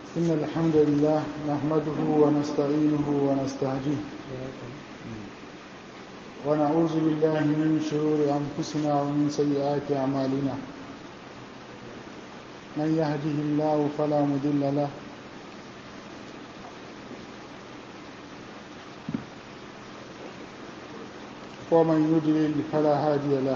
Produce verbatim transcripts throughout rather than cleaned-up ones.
إن الحمد لله نحمده ونستعينه ونستهديه ونعوذ بالله من شرور أنفسنا ومن سيئات أعمالنا من يهده الله فلا مضل له ومن يضلل فلا هادي له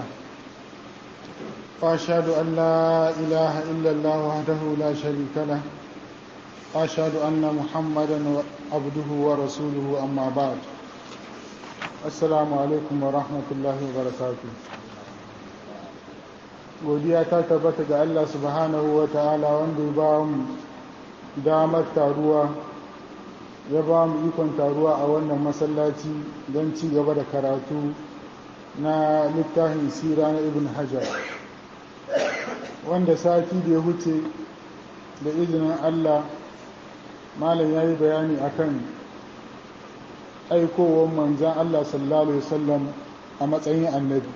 وأشهد أن لا إله إلا الله وحده لا شريك له وأشهد أن محمدا عبده ورسوله أما بعد السلام عليكم ورحمة الله وبركاته. godiya ta tabbata ga Allah subhanahu wa ta'ala wanda ya ba mu damar taruwa ya ba mu ikon taruwa a wannan masallaci don ci gaba da karatu na littafin sira na ibn hajar wanda sati da ya huce da izinin Allah malam ya yi bayani akan aikowar manzan Allah sallallahu alaihi wasallam a matsayin annabi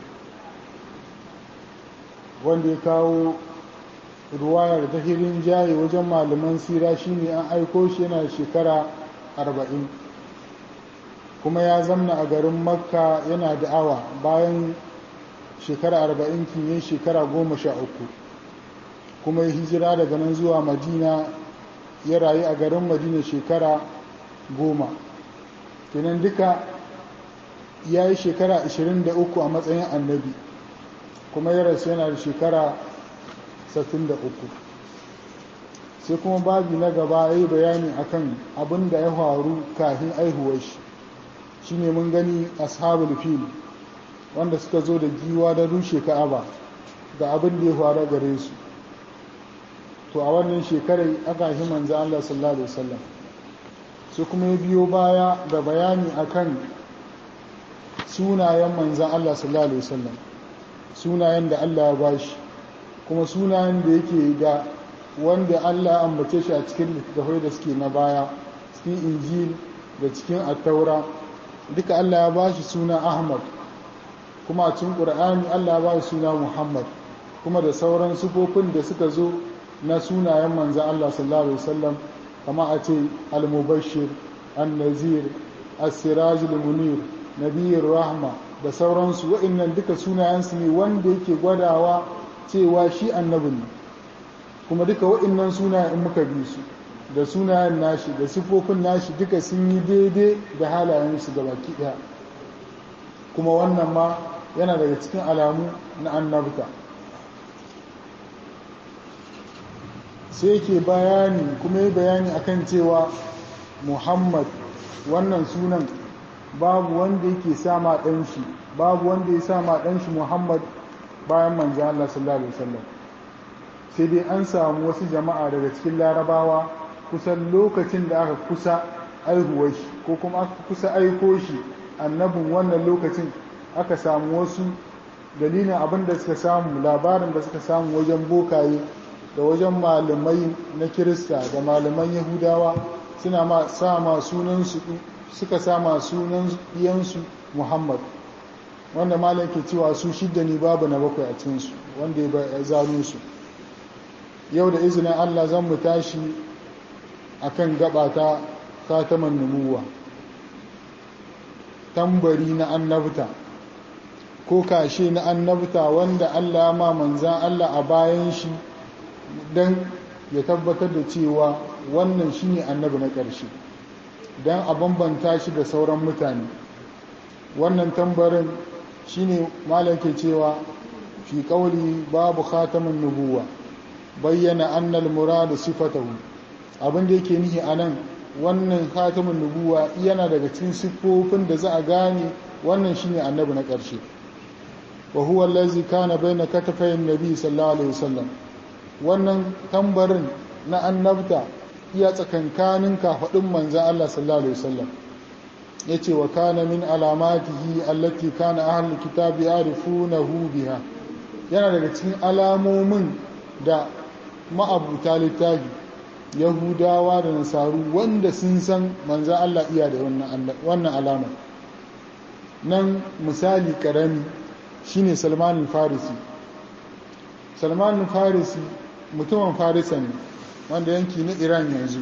wanda ya kawo ruwayar ta hirin jaye wajen malaman sira shine an aiko shi yana shekara arba'in kuma ya zamna a garin makka yana da'awa bayan shekara arba'in kinye shekara goma sha uku kuma ya hijira daga nan zuwa madina ya rayu a garin madina shekara goma kenan duka ya yi shekara ashirin da uku a matsayin annabi kuma ya rasu yana da shekara sittin da uku. Sai kuma babi na gaba ya yi bayani akan abin da ya faru kafin aihuwar shi shine mun gani ashabul fil wanda suka zo da giwa da rushe ka'aba da abin da ya faru gare su to a wannan shekarar aka yi manzo Allah sallallahu alaihi wasallam sai kuma ya biyo baya da bayani akan sunayen manzo Allah sallallahu alaihi wasallam sunayen da Allah ya bashi kuma sunayen da yake da wanda Allah ya ambace shi a cikin littattafai da suke na baya cikin injil da cikin attaura duka Allah ya bashi suna Ahmad kuma a cikin Qur'ani Allah ya bashi suna Muhammad kuma da sauran sifofin da suka zo na sunayen manzo Allah sallallahu alaihi wasallam kama a ce al-mubashshir an-nazir as-sirajul munir nabiyur rahma da sauransu wa'annan duka sunayensu ne wanda yake gwadawa cewa shi annabi ne kuma duka wa'annan sunayen in muka bi su da sunayen nashi da sifofin nashi duka sun yi daidai da halayensu da baki ɗaya kuma wannan ma yana daga cikin alamu na annabta sai yake bayani kuma yi bayani akan cewa Muhammad wannan sunan babu wanda yake sama ɗan shi babu wanda ya sama ɗan shi Muhammad bayan manzo Allah sallallahu alaihi wasallam sai dai an samu wasu jama'a daga cikin larabawa kusan lokacin da aka kusa aihuwar shi ko kuma aka kusa aiko shi annabin wannan lokacin aka samu wasu dalilin abin da suka samu labarin da suka samu wajen bokaye da wajen malamai na kirista da malaman yahudawa suna ma sama sunansu suka sama sunan iyansu Muhammad wanda malam ke cewa su shidda ne babu na bakwai a cikinsu wanda ya zano su yau da izinin Allah zan mu tashi akan gabata khataman nubuwa tambari na annabta ko kashe na annabta wanda Allah ma manzan Allah a bayan shi dan ya tabbatar da cewa wannan shine annabi na ƙarshe dan a bambanta shi da sauran mutane wannan tambarin shine malam ke cewa fi qawli babu khataman nubuwa bayyana annal murad sifatuhu abin da yake nihi anan wannan khataman nubuwa yana daga cikin siffofin da za a gane wannan shine annabi na ƙarshe wa huwa allazi kana baina katafayn nabi sallallahu alaihi wasallam wannan tambarin na annabta iya tsakankanin kafadin manzon Allah sallallahu alaihi wasallam yace wa kana min alamatihi allati kana ahlul kitabi ya'rifunahu biha yana daga cikin alamomin da ma'abuta littafi yahudawa da nasaru wanda sun san manzo Allah iya da wannan alama nan misali karami shine Salman al-Farisi Salman al-Farisi mutumin Farisa ne wanda yanki na Iran yanzu,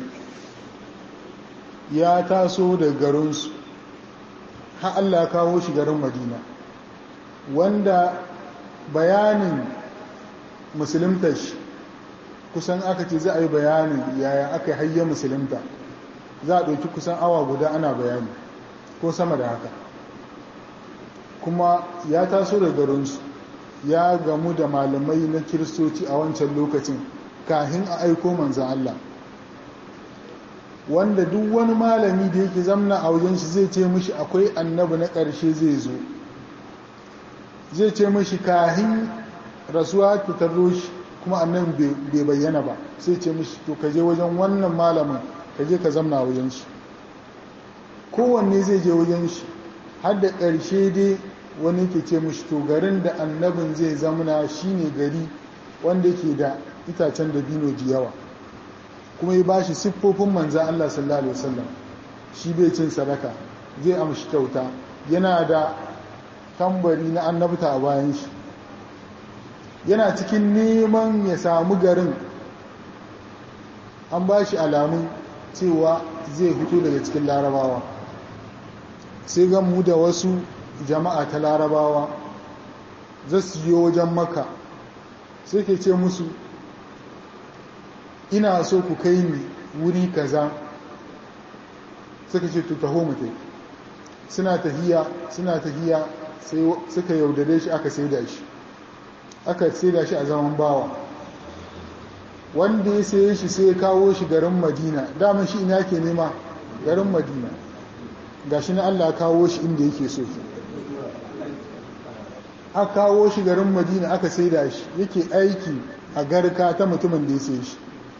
ya taso da garinsu har Allah ya kawo shi garin Madina, wanda bayanin musulunta shi kusan aka ce za a yi bayanin yaya aka yi hayya musulunta, za a ɗauki kusan awa guda ana bayani ko sama da haka. Kuma ya taso da garinsu, ya gamu da malamai na kiristoci a wancan lokacin kahin a aiko manzan Allah, wanda duk wani malami da yake zamna a wajen shi zai ce mishi akwai annabi na ƙarshe zai zo, zai ce mishi kahin rasuwa ta tarro shi kuma annabi bai bayyana ba, sai ce mishi to kaje wajen wannan malamin, kaje ka zamna a wajen shi. Kowanne zai je wajen shi, har da ƙarshe dai wani ke ce mishi to garin da annabin zai zamna shine gari wanda ke da itacen dabino ji yawa, kuma ya bashi siffofin manzan Allah sallallahu alaihi wasallam. Shi bai cin sadaka, zai amshi kyauta, yana da tambari na annabta a bayan shi. Yana cikin neman ya samu garin, an bashi alamun cewa zai fito daga cikin larabawa, sai gan mu da wasu jama'a ta larabawa za su yi wajen Makka, sai ke ce musu ina so ku kai ni wuri kaza, suka ce to taho mutai. Suna tahiya suna tahiya sai suka yaudare shi, aka saida shi aka saida shi a zaman bawa. Wanda ya saye shi sai ya kawo shi garin Madina, dama shi ina ke nema garin Madina, gashi na Allah kawo shi inda yake so. Aka kawo shi garin Madina aka saida shi, yake aiki a garka ta mutumin da ya saye shi.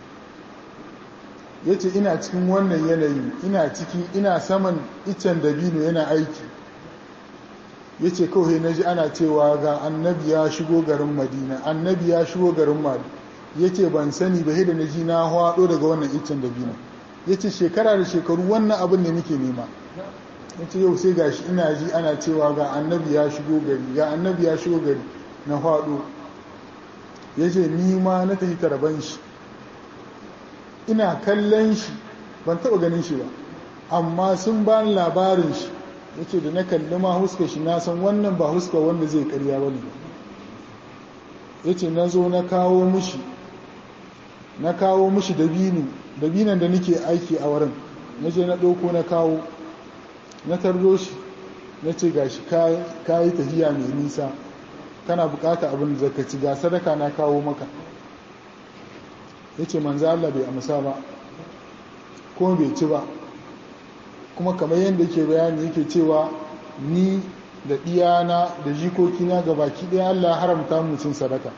Ya ce ina cikin wannan yanayi, ina ciki ina saman iccen dabino yana aiki. Ya ce kawai na ji ana cewa ga annabi ya shigo garin Madina, annabi ya shigo garin Madina. Ya ce ban sani ba, da na ji na haɗo daga wannan iccen dabino. Ya ce shekara da shekaru wannan abin da nake nema. Ya ce yau sai gashi ina ji ana cewa ga annabi ya shigo gari, ga annabi ya shigo gari, na haɗo. Ya ce ni ma na tafi tarban shi, ina kallon shi, ban taɓa ganin shi ba, amma sun ba ni labarin shi. Ya ce da na kalli ma huska shi na san wannan ba huska wanda zai karya ba ne. Ya ce na zo na kawo mushi na kawo mushi dabino, dabinan da nake aiki a wurin, na je na ɗauko na kawo, na tardo shi, na ce ga shi ka yi tafiya mai nisa, kana bukata abin da zaka ci, ga sadaka na kawo maka. Ya ce manzo Allah bai amsa ba, kuma bai ci ba, kuma kamar yadda yake bayani yake cewa ni da ɗiyana da jikokina ga baki ɗaya Allah haramta mu cin sadaka.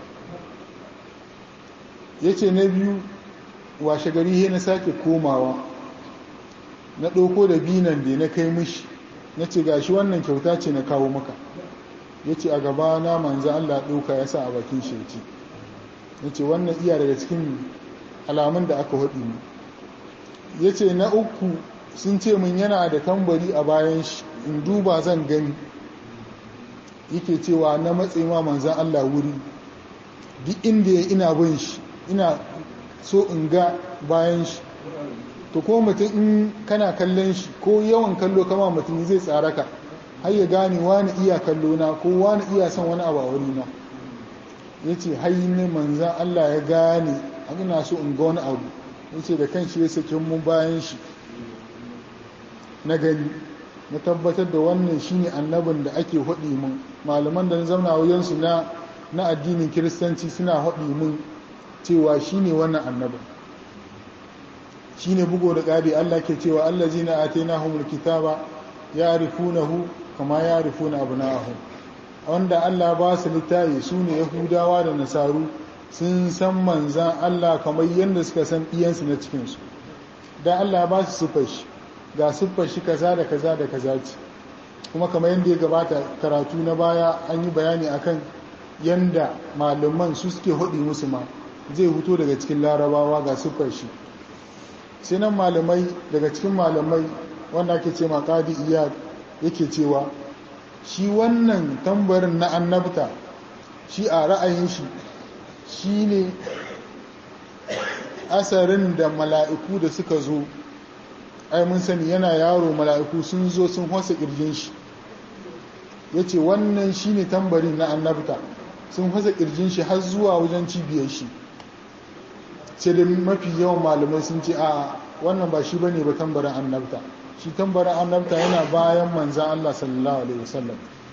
Ya ce na biyu, washe gari he na sake komawa, na ɗauko da binan da na kai mishi, na ce gashi wannan kyauta ce na kawo maka. Ya ce a gaba na manzo Allah ɗauka ya sa a bakin shi ya ce. Ya ce wannan iya daga cikin alamun da aka haɗi mu. Ya ce na uku, sun ce min yana da tambari a bayan shi, in duba zan gani. Yake cewa na matse ma manzan Allah wuri, duk inda ya ina bin shi, ina so in ga bayan shi. To ko mutum in kana kallon shi, ko yawan kallo kama mutum zai tsara ka, har ya gane wani iya kallo na, ko wani iya son wani abu a wuri na. Ya ce haini manzan Allah ya gane ina so in ga wani abu. Ya ce da kan shi ya sake mun bayan shi, na gani, na tabbatar da wannan shi ne annabin da ake haɗi mun. Malaman da na zauna wajensu na na addinin kiristanci suna haɗi mun cewa shi ne wannan annabin. Shi ne bugo da ƙari Allah ke cewa Allah zina a taina humul kitaba ya rifunahu kama ya rifuna abu na'ahu. Wanda Allah ba su littayi su ne Yahudawa da Nasaru, sun san manzan Allah kamar yadda suka san iyansu na cikinsu. Da Allah ba su siffar shi, ga siffar shi kaza da kaza da kaza ce. Kuma kamar yadda ya gabata karatu na baya an yi bayani akan yadda malaman su suke haɗi musu ma zai fito daga cikin larabawa ga siffar shi. Sai nan malamai daga cikin malamai wanda ake ce ma Qadi Iyad yake cewa shi wannan tambarin na annabta, shi a ra'ayin shi shi ne asarin da mala'iku da suka zo, ai mun sani yana yaro mala'iku sun zo sun hosa ƙirjin shi, ya ce wannan shi ne tambarin na annabta, sun hosa ƙirjin shi har zuwa wajen cibiyar shi. Sai da mafi yawan malamai sun ce a wannan ba shi ba ne ba tambarin annabta, shi tambarin annabta yana bayan manzan Allah sallallahu Alaihi wasallam.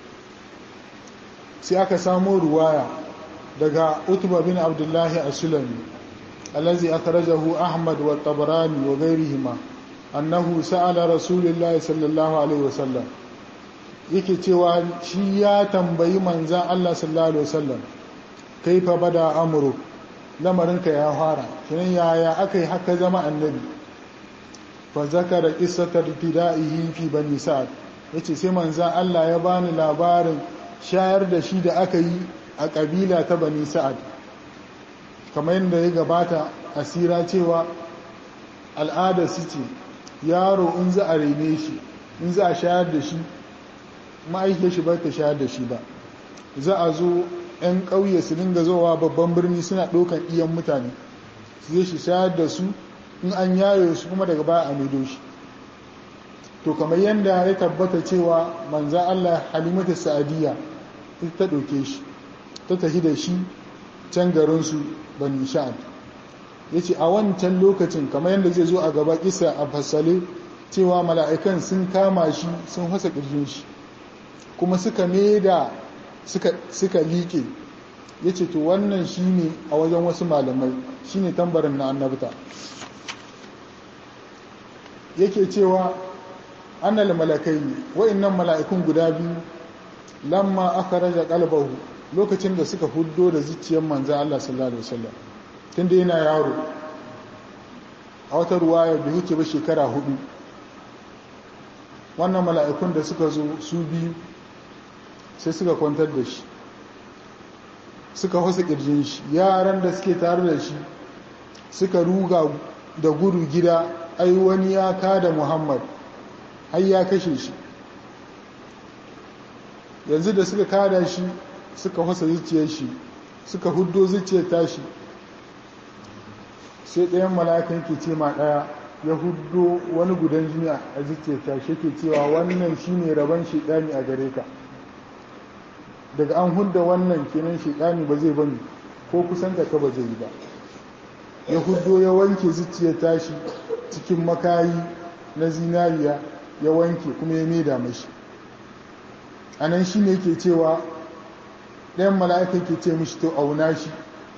Sai aka samo ruwaya daga Utba bin Abdullahi as-Sulami allazi akhrajahu Ahmad wa Tabarani wa ghayrihima annahu sa'ala Rasulullahi sallallahu alaihi wasallam, yake cewa shi ya tambayi manzan Allah sallallahu alaihi wasallam kaifa bada amru, lamarinka ya fara kinan yaya akai haka zama annabi. Fa zakara qissata ibtida'ihi fi bani Sa'd, yace sai manzan Allah ya bani labarin shayar da shi da aka yi a ƙabila ta bani Sa'ad, kamar yadda ya gabata asira cewa al'adar su ce yaro in za a rene shi, in za a shayar da shi, ma'aikiyar shi ba ta shayar da shi ba, za a zo 'yan ƙauye su dinga zowa babban birni suna ɗaukan iyan mutane su zai shi shayar da su, in an yayo su kuma daga baya a maido shi. To kamar yadda ya tabbata cewa manza Allah Halimatu Sa'adiyya ta ɗauke shi ta tafi da shi can garinsu bani Sha'ad. Ya ce a wancan lokacin kamar yadda zai zo a gaba kisa a fasale cewa mala'ikan sun kama shi sun hasa ƙirjin shi kuma suka meda suka liƙe. Ya ce to wannan shi ne a wajen wasu malamai shi ne tambarin na annabta. Yake cewa annal malakai wa'annan mala'ikun guda biyu lamma akhraja qalbahu, lokacin da suka huddo da zuciyar manzon Allah sallallahu alaihi wasallam tunda yana yaro, a wata ruwaya bai yake ba shekara hudu. Wannan mala'ikun da suka zo su biyu sai suka kwantar da shi, suka hasa kirjin shi, yaran da suke tare da shi suka ruga da gudu gida, ai wani ya kada Muhammad har ya kashe shi. Yanzu da suka kada shi suka fasa zuciyar shi, suka huddo zuciyar tashi, sai ɗayan mala'ikan ke ce ma ɗaya ya huddo wani gudan jini a zuciyar tashi, ke cewa wannan shine rabon shedani a gare ka, daga an hudda wannan kenan shedani ba zai bani ko kusan ka ba zai yi ba. Ya huddo ya wanke zuciyar tashi cikin makayi na zinariya, ya wanke kuma ya maida mashi. A nan shi ne ke cewa ɗayan mala'ikan ke ce mishi to auna shi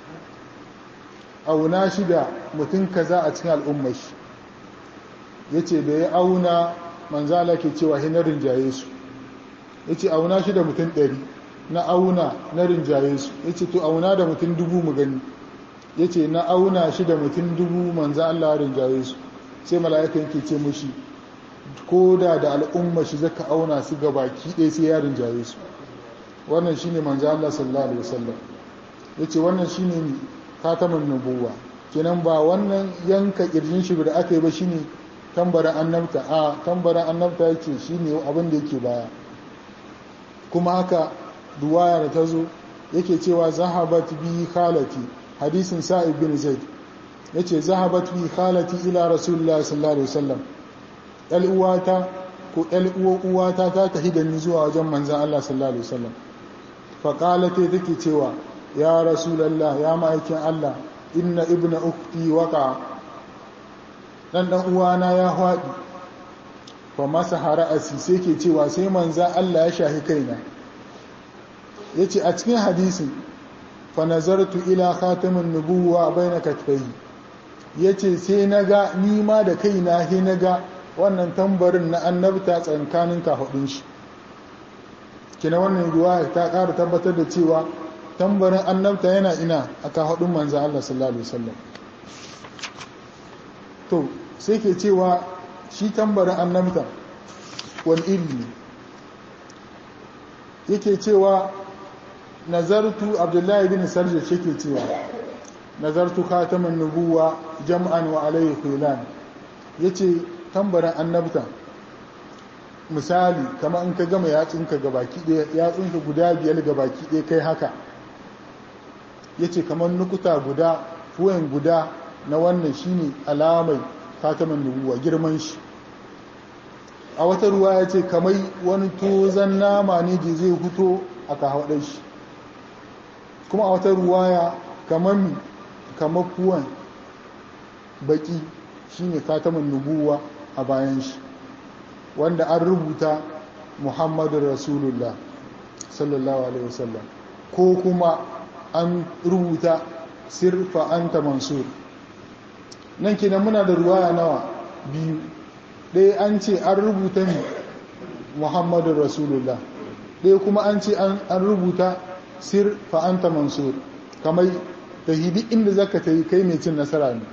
auna shi da mutum kaza a cikin al'ummar shi. Ya ce da ya auna, manzala ke cewa hi na rinjaye su. Ya ce auna shi da mutum ɗari, na auna na rinjaye su. Ya ce to auna da mutum dubu mu gani. Ya ce na auna shi da mutum dubu, manza Allah rinjaye su. Sai mala'ikan ke ce mishi ko da da al'umma shi zaka auna su ga baki ɗaya sai ya rinjaye su. Wannan shi ne manzo Allah sallallahu alaihi wasallam. Ya ce wannan shi ne khatamun nubuwa, kenan ba wannan yanka ƙirjin shi da aka yi ba shi ne tambarin annabta, a tambarin annabta ya ce shi ne abin da yake baya. Kuma haka duwaya da ta zo yake cewa zahabat bi khalati, hadisin Sa'id bin Zaid ya ce zahabat bi khalati ila rasulullah sallallahu alaihi wasallam, uwata ko uwata ta tafi da ni zuwa wajen manzan Allah sallallahu alaihi wasallam. Faƙalata take cewa ya rasulallah, ya ma'aikin Allah, inna ibna ukti waka, ɗan ɗan uwana ya haɗi. Fa masa hara'asi sai ke cewa sai manzan Allah ya shahi kaina. Ya ce a cikin hadisin fa nazartu ila khatamin nubuwa baina katfai, ya ce sai na ga nima da kaina he na ga wannan tambarin na annabta tsakanin kafaɗin shi. Kina wannan ruwa ta ƙara tabbatar da cewa tambarin annabta yana ina a kafaɗin manzan Allah sallallahu alaihi wasallam. To sai ke cewa shi tambarin annabta wani iri ne. Yake cewa nazartu, Abdullahi bin Sarja shi ke cewa nazartu khataman nubuwa jam'an wa alayhi khilan. Yace tambarin annabta misali kamar in ka gama yatsunka gabaki ɗaya, yatsunka guda biyar gabaki ɗaya kai haka, ya ce kamar nukuta guda fuwen guda na wannan shine alamai khataman nubuwa girman shi. A wata ruwa ya ce kamar wani tozan nama ne da zai fito a kahaɗar shi, kuma a wata ruwaya kamar mi kamar kuwan baki shine khataman nubuwa a bayan shi, wanda an rubuta Muhammadun Rasulullah sallallahu alaihi wasallam, ko kuma an rubuta sirfa anta mansur. Nan kenan muna da ruwaya nawa biyu, ɗaya an ce an rubuta ne Muhammadun Rasulullah, ɗaya kuma an ce an rubuta sirfa anta mansur, kamar ta hidi inda zaka ta yi kai mai cin nasara ne.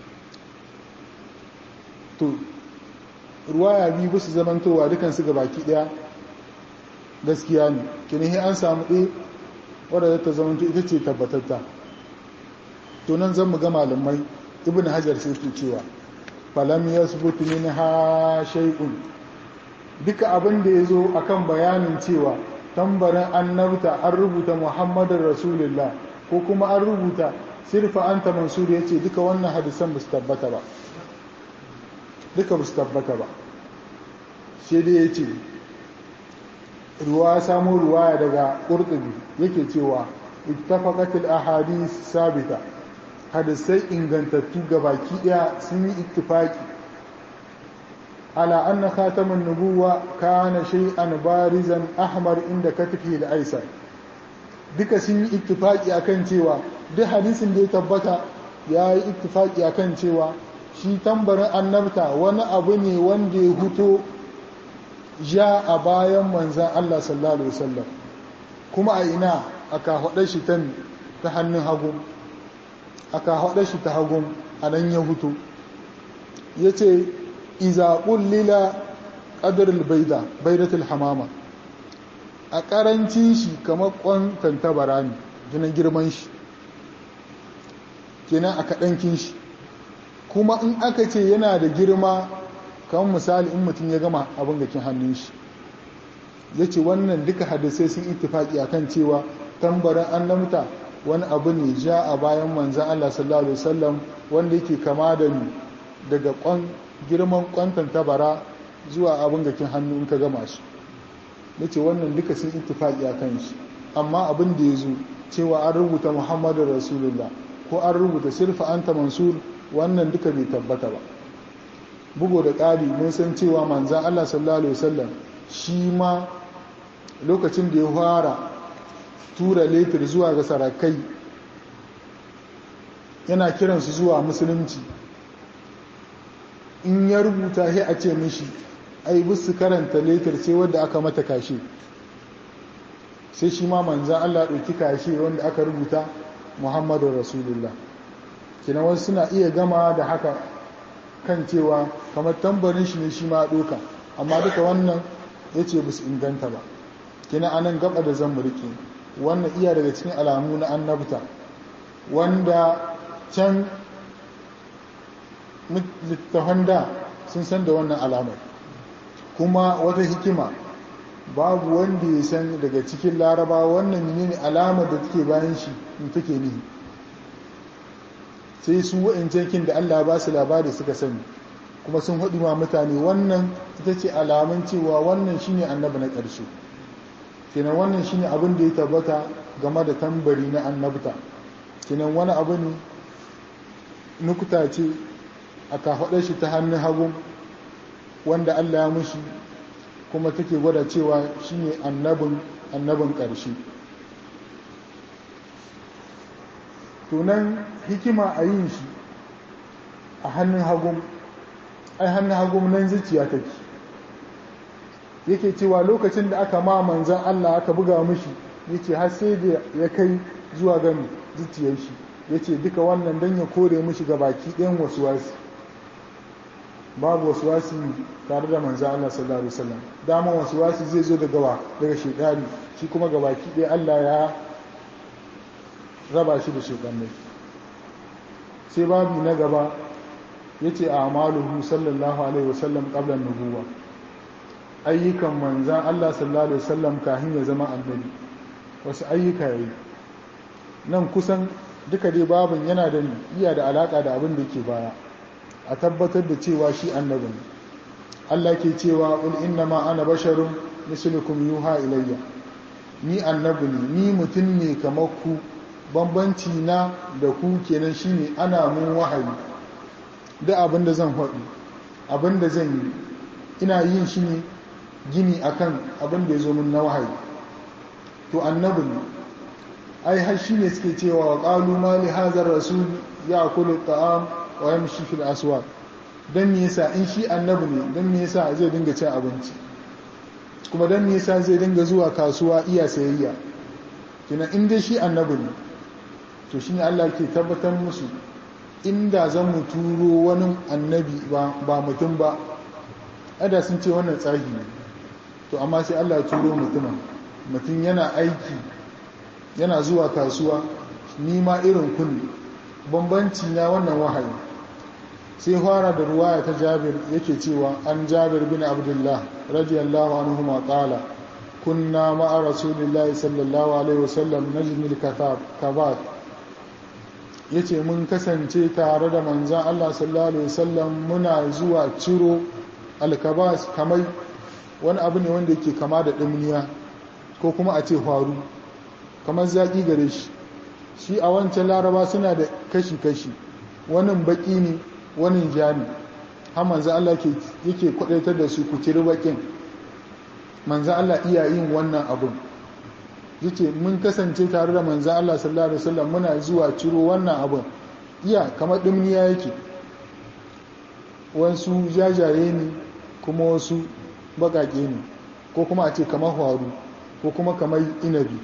To ruwaya biyu ba su zamantowa dukansu ga baki ɗaya gaskiya ne, kenan an samu ɗaya wadda ta zamanto ita ce tabbatatta. To nan zan mu ga malamai ibn hajar sai ke cewa falam yasbutu minha shay'un, duka abin da yazo akan bayanin cewa tambarin annabta an rubuta Muhammadun Rasulullah ko kuma an rubuta sirfa anta mansur, yace duka wannan hadisan ba su tabbata ba, duka ba su tabbata ba. Sai dai yace ruwa samu ruwaya daga Qurtubi yake cewa ittafaqatil ahadith sabita, hadisai ingantattu gabaki daya sun yi ittifaki ala anna khataman nubuwa kana shay'an barizan ahmar inda katifi da aisar. Duka sun yi ittifaki akan cewa duk hadisin da ya tabbata ya yi ittifaki akan cewa shi tambarin annabta wani abu ne wanda ya huto ja a bayan manzan Allah sallallahu alaihi wasallam, kuma a ina aka haɗa shi ta hannun hagu, aka haɗa shi ta hagun a nan ya hutu. Ya ce iza ƙullila ƙadarul baida baidatul hamama, a ƙarancin shi kamar ƙwan tantabara ne gina girman shi, kenan a kaɗankin shi. Kuma in aka ce yana da girma kamar misali in mutum ya gama abin gakin hannun shi, ya ce wannan duka hadisai sun ittifaki akan cewa tambarin annabta wani abu ne ja a bayan manzan Allah sallallahu alaihi wasallam, wanda yake kama da ni daga kwan girman kwantan tabara zuwa abin gakin hannu in ka gama shi. Ya ce wannan duka sun ittifaki akan shi, amma abin da ya zo cewa an rubuta Muhammadun Rasulullah ko an rubuta sirfa anta mansur, wannan duka bai tabbata ba. Bugu da ƙari mun san cewa manzan Allah sallallahu alaihi wasallam shi ma lokacin da ya fara tura letir zuwa ga sarakai yana kiransu zuwa musulunci, in ya rubuta sai a ce mishi ai bisu karanta letir sai wadda aka mata kashe, sai shi ma manzan Allah ɗauki kashe wanda aka rubuta Muhammadu Rasulullah. Kina wasu suna iya gama da haka kan cewa kamar tambarin shi ne shi ma ɗoka, amma duka wannan ya ce bisu inganta ba. Kina anan gaba da zan murki wannan iya daga cikin alamu na annabta, wanda can littafan da sun san da wannan alamar. Kuma wata hikima babu wanda ya san daga cikin laraba wannan ne alamar da take bayan shi in take nihi, sai su wa'incankin da Allah ba su labari suka sani, kuma sun haɗu ma mutane wannan ita ce alamun cewa wannan shine annabi na ƙarshe. Kenan wannan shine abin da ya tabbata game da tambari na annabta. Kenan wani abu ne nukuta ce a kafaɗar shi ta hannun hagu wanda Allah ya mushi, kuma take gwada cewa shine annabin annabin ƙarshe. Tunan hikima a yin shi a hannun hagu, ai hannun hagu nan zuciya take. Yake cewa lokacin da aka ma manzan Allah aka buga mishi, yace har sai da ya kai zuwa ga zuciyar shi, yace duka wannan dan ya kore mishi ga baki ɗayan wasuwasi. Babu wasuwasi tare da manzan Allah sallallahu alaihi wasallam. Dama wasuwasi zai zo daga wa daga shedani, shi kuma ga baki ɗaya Allah ya raba shi da shedannai. Sai babu na gaba yace a'maluhu sallallahu alaihi wasallam qabla an-nubuwah, ayyukan manzan Allah sallallahu alaihi wasallam kafin ya zama annabi. Wasu ayyuka yayi nan kusan duka dai babin yana da iya da alaka da abin da ke baya a tabbatar da cewa shi annabi ne. Allah ke cewa qul innama ana basharun mislukum yuha ilayya, ni annabi ne, ni mutum ne kamar ku, bambanci na da ku kenan shine ana mun wahayi da abin da zan faɗi abin da zan yi ina yin shi ne gini akan abin da ya zo min na wahayi. To annabi ne, ai har shi ne suke cewa wa qalu ma li hadha ar-rasul ya'kulu at-ta'am wa yamshi fil aswaq, dan me yasa in shi annabi ne dan me yasa zai dinga cin abinci, kuma dan me yasa zai dinga zuwa kasuwa iya sayayya. Kina in dai shi annabi ne, to shine Allah ke tabbatar musu inda zan mu turo wani annabi ba ba mutum ba, ada sun ce wannan tsahi ne, to amma sai Allah ya turo mutumin, mutum yana aiki yana zuwa kasuwa, ni ma irin kun, bambanci na wannan wahayi. Sai fara da ruwaya ta Jabir yake cewa an Jabir bin Abdullah radiyallahu anhu ma qala kunna ma'a rasulillahi sallallahu alaihi wasallam najmil katab kabat, yace mun kasance tare da manzon Allah sallallahu alaihi wasallam muna zuwa ciro alkabas, kamar wani abu ne wanda yake kama da dimniya ko kuma a ce faru, kamar zaki gare shi. Shi a wancan laraba suna da kashi-kashi, wani baki ne wani ja ne, har manzo Allah yake kwadaitar da su ku ciri bakin. Manzo Allah iya yin wannan abun, yace mun kasance tare da manzo Allah sallallahu alaihi wasallam muna zuwa ciro wannan abun, iya kamar dimniya yake, wasu jajaye ne kuma wasu bakake ne, ko kuma a ce kamar faru ko kuma kamar inabi.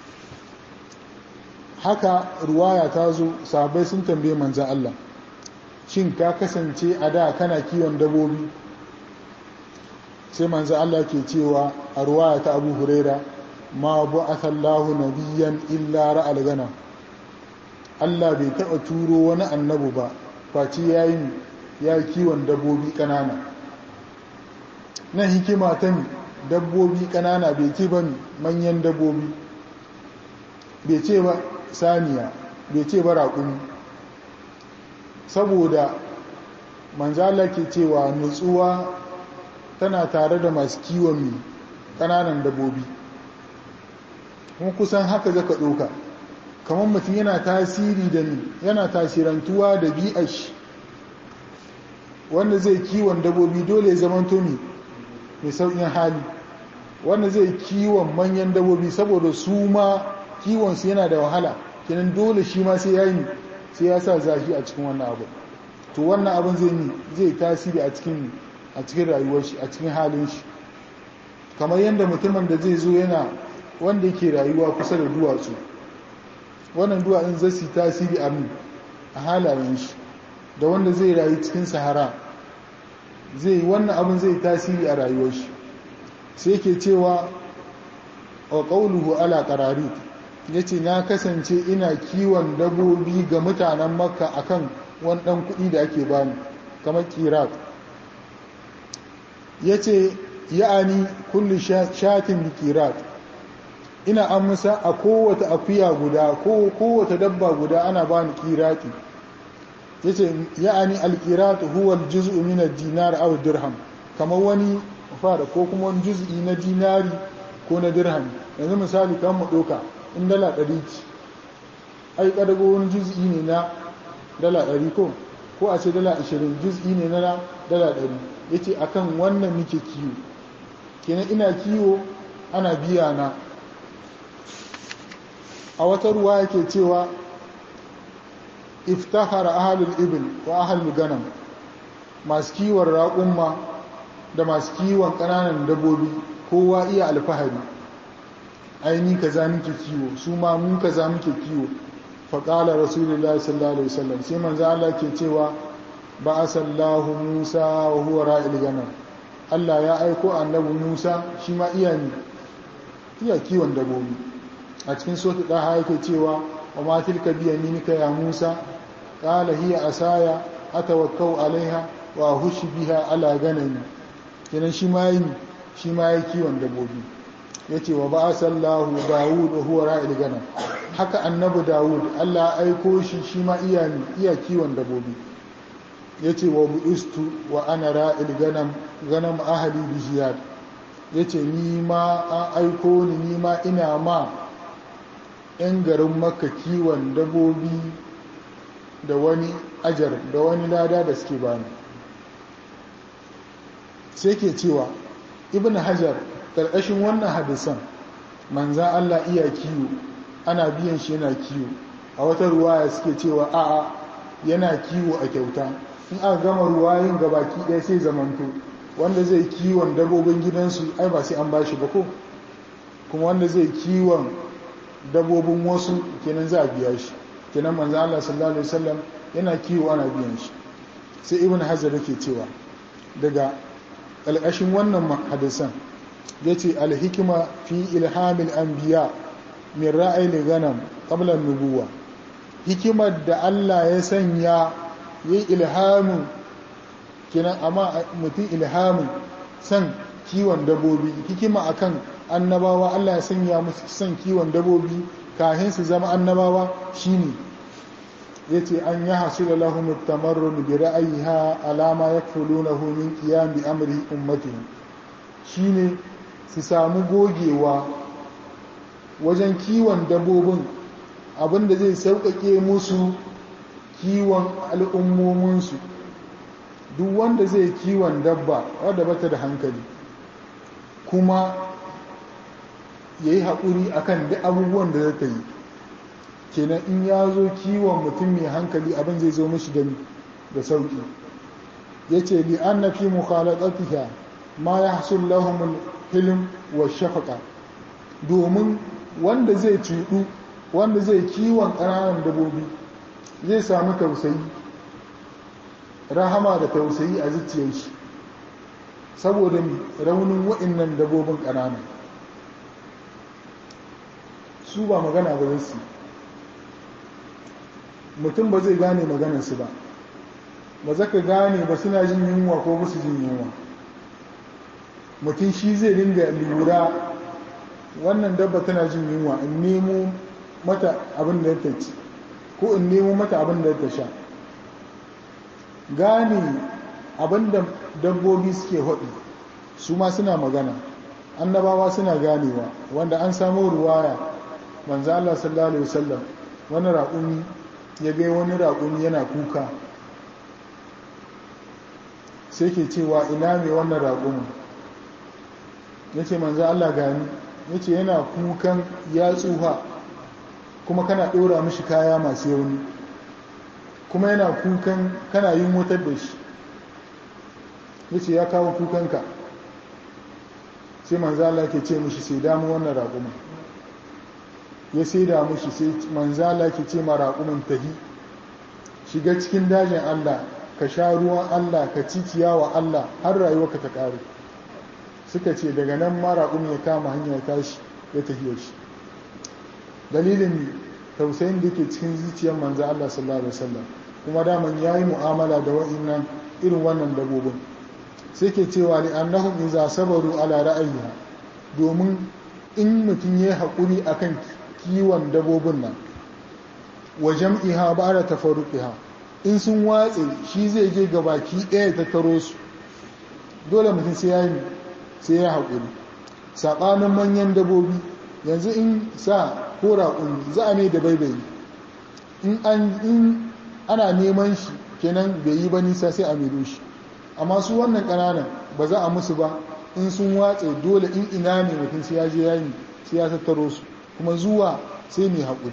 Haka ruwaya ta zo, sahabbai sun tambaye manzo Allah, shin ka kasance a da kana kiwon dabobi? Sai manzo Allah ke cewa a ruwaya ta Abu Huraira, ma bu'atha Allahu nabiyyan illa ra'al gana, Allah bai taɓa turo wani annabi ba face yayi ya kiwon dabobi ƙanana. Nan hikima ta dabbobi ƙanana bai ce ba manyan dabbobi, bai ce ba saniya, bai ce ba raƙumi, saboda manzala ke cewa nutsuwa tana tare da masu kiwon ƙananan dabbobi. kuma kusan haka zaka ɗauka, kamar mutum yana tasiri da ni yana tasirantuwa da bi'ar shi, wanda zai kiwon dabbobi dole zamanto ne mai sauƙin hali, wanda zai kiwon manyan dabbobi saboda su ma kiwonsu yana da wahala, kenan dole shi ma sai ya yi sai ya sa zafi a cikin wannan abu. To wannan abin zai yi zai tasiri a cikin a cikin rayuwar shi, a cikin halin shi, kamar yadda mutumin da zai zo yana wanda yake rayuwa kusa da duwatsu, wannan duwatsun zai su tasiri a min a halayen shi, da wanda zai rayu cikin sahara zai wannan abin zai tasiri a rayuwar shi. sai ke cewa wa qawluhu ala qararit, yace na kasance ina kiwon dabobi ga mutanen Makka akan wani dan kuɗi da ake bani kamar qirat. yace ya'ani kullu shatin bi qirat, ina amsa a kowace akuya guda ko kowace dabba guda ana bani qirati. yace ya'ani al-qirat huwa al-juz'u min ad-dinar aw dirham, kamar wani fara ko kuma wani juz'i na dinari ko na dirham. yanzu misali kan mu doka in dala ɗari ce, ai kadago wani juz'i ne na dala ɗari ko ko a ce dala ashirin juz'i ne na dala ɗari. yace akan wannan nake kiwo, kenan ina kiwo ana biya na. a wata ruwa yake cewa iftahara ahlul ibil wa ahlul ganam, masu kiwon raƙumma da masu kiwon ƙananan dabbobi kowa iya alfahari, aini kaza muke kiwo, su ma mun kaza muke kiwo. faƙala rasulullahi sallallahu alaihi wasallam, sai manzo Allah ke cewa ba'asallahu Musa wa huwa ra'il ganam, Allah ya aiko annabi Musa shi ma iya ni iya kiwon dabbobi. a cikin sura daha yake cewa wa ma tilka bi yaminika ya Musa, qala hiya asaya atawakkau alaiha wa hushi biha ala ganami, kenan shi ma yi shi ma yi kiwon dabbobi. yace wa ba'asallahu Dawud wa huwa ra'il ganam, haka annabi Dawud Allah ya aiko shi shi ma iya iya kiwon dabobi yace wa buistu wa ana ra'il ganam ganam ahli bijiyad yace ni ma an aiko ni ni ma ina ma yan garin Makka kiwon dabobi da wani ajar da wani lada da suke bani. Sai ke cewa ibn Hajar karkashin wannan hadisan manza Allah iya kiwo ana biyan shi yana kiwo a wata ruwaya suke cewa a'a yana kiwo a kyauta in aka gama ruwayin gabaki ɗaya sai zamanto wanda zai kiwon dabbobin gidansu ai ba sai an bashi ba ko kuma wanda zai kiwon dabbobin wasu kenan za a biya shi kenan manza Allah sallallahu alaihi wasallam yana kiwo ana biyan shi. Sai ibn Hajar yake cewa daga ƙalƙashin wannan hadisan yace al-hikma fi ilhamil anbiya min ra'ayil ganam qabla an-nubuwa hikimar da Allah ya sanya yayi ilhamin kenan amma mutum ilhamin san kiwon dabobi hikima akan annabawa Allah ya sanya musu san kiwon dabobi kahin su zama annabawa shine yace an ya hasila lahum at-tamarrun bi ra'ayiha alama yakfulunahu min qiyam bi amri ummatihi shine su samu gogewa wajen kiwon dabbobin abinda zai sauƙaƙe musu kiwon al'ummominsu. Duk wanda zai kiwon dabba wadda bata da hankali kuma ya yi haƙuri akan duk abubuwan da zata yi kenan in ya zo kiwon mutum mai hankali abin zai zo mashi da sauƙi. Ya ce li an na fi mukhalatatiha ma ya hasul lahumul hilm wa shafaqa domin wanda zai cuɗu wanda zai kiwon ƙananan dabobi zai samu tausayi rahama da tausayi a zuciyar shi saboda raunin wa'innan dabobin ƙanana su ba magana ba zai mutum ba zai gane maganarsu ba ba za ka gane ba suna jin yunwa ko ba su jin yunwa mutum shi zai dinga lura wannan dabba tana jin yunwa in nemo mata abin da ta ci ko in nemo mata abin da ta sha gane abin da dabbobi suke haɗu su ma suna magana annabawa suna ganewa wanda an samu ruwaya manzo Allah sallallahu alaihi wasallam wani raƙumi ya ga wani raƙumi yana kuka sai ke cewa ina mai wannan raƙumin yace manzo Allah gani yace yana kukan ya tsuha kuma kana ɗora mishi kaya masu yauni kuma yana kukan kana yin motar da shi yace ya kawo kukanka sai manzo Allah ke ce mishi sai damu wannan raƙumin ya sai da mishi sai manzo Allah ke ce ma raƙumin tahi shiga cikin dajin Allah ka sha ruwan Allah ka ci ciyawa Allah har rayuwarka ta ƙare suka ce daga nan ma raƙumin ya kama hanya ya tashi ya tafi shi dalilin tausayin da ke cikin zuciyar manzo Allah sallallahu alaihi wasallam kuma daman yayi mu'amala da wa'annan irin wannan dabobin sai ke cewa li annahum idza sabaru ala ra'ayiha domin in mutum yayi hakuri akan kiwon dabobin nan wa jam'iha ba'da tafarruqiha in sun watse shi zai je gabaki ɗaya ta taro su dole mutum sai yayi sai ya hakuri sabanin manyan dabobi yanzu in sa ko raƙumi za a mai da baibayi in an ana neman shi kenan bai yi ba nisa sai a maido shi amma su wannan ƙananan ba za a musu ba in sun watse dole in ina ne mutum sai ya je yayi sai ya tattaro su kuma zuwa sai mai haƙuri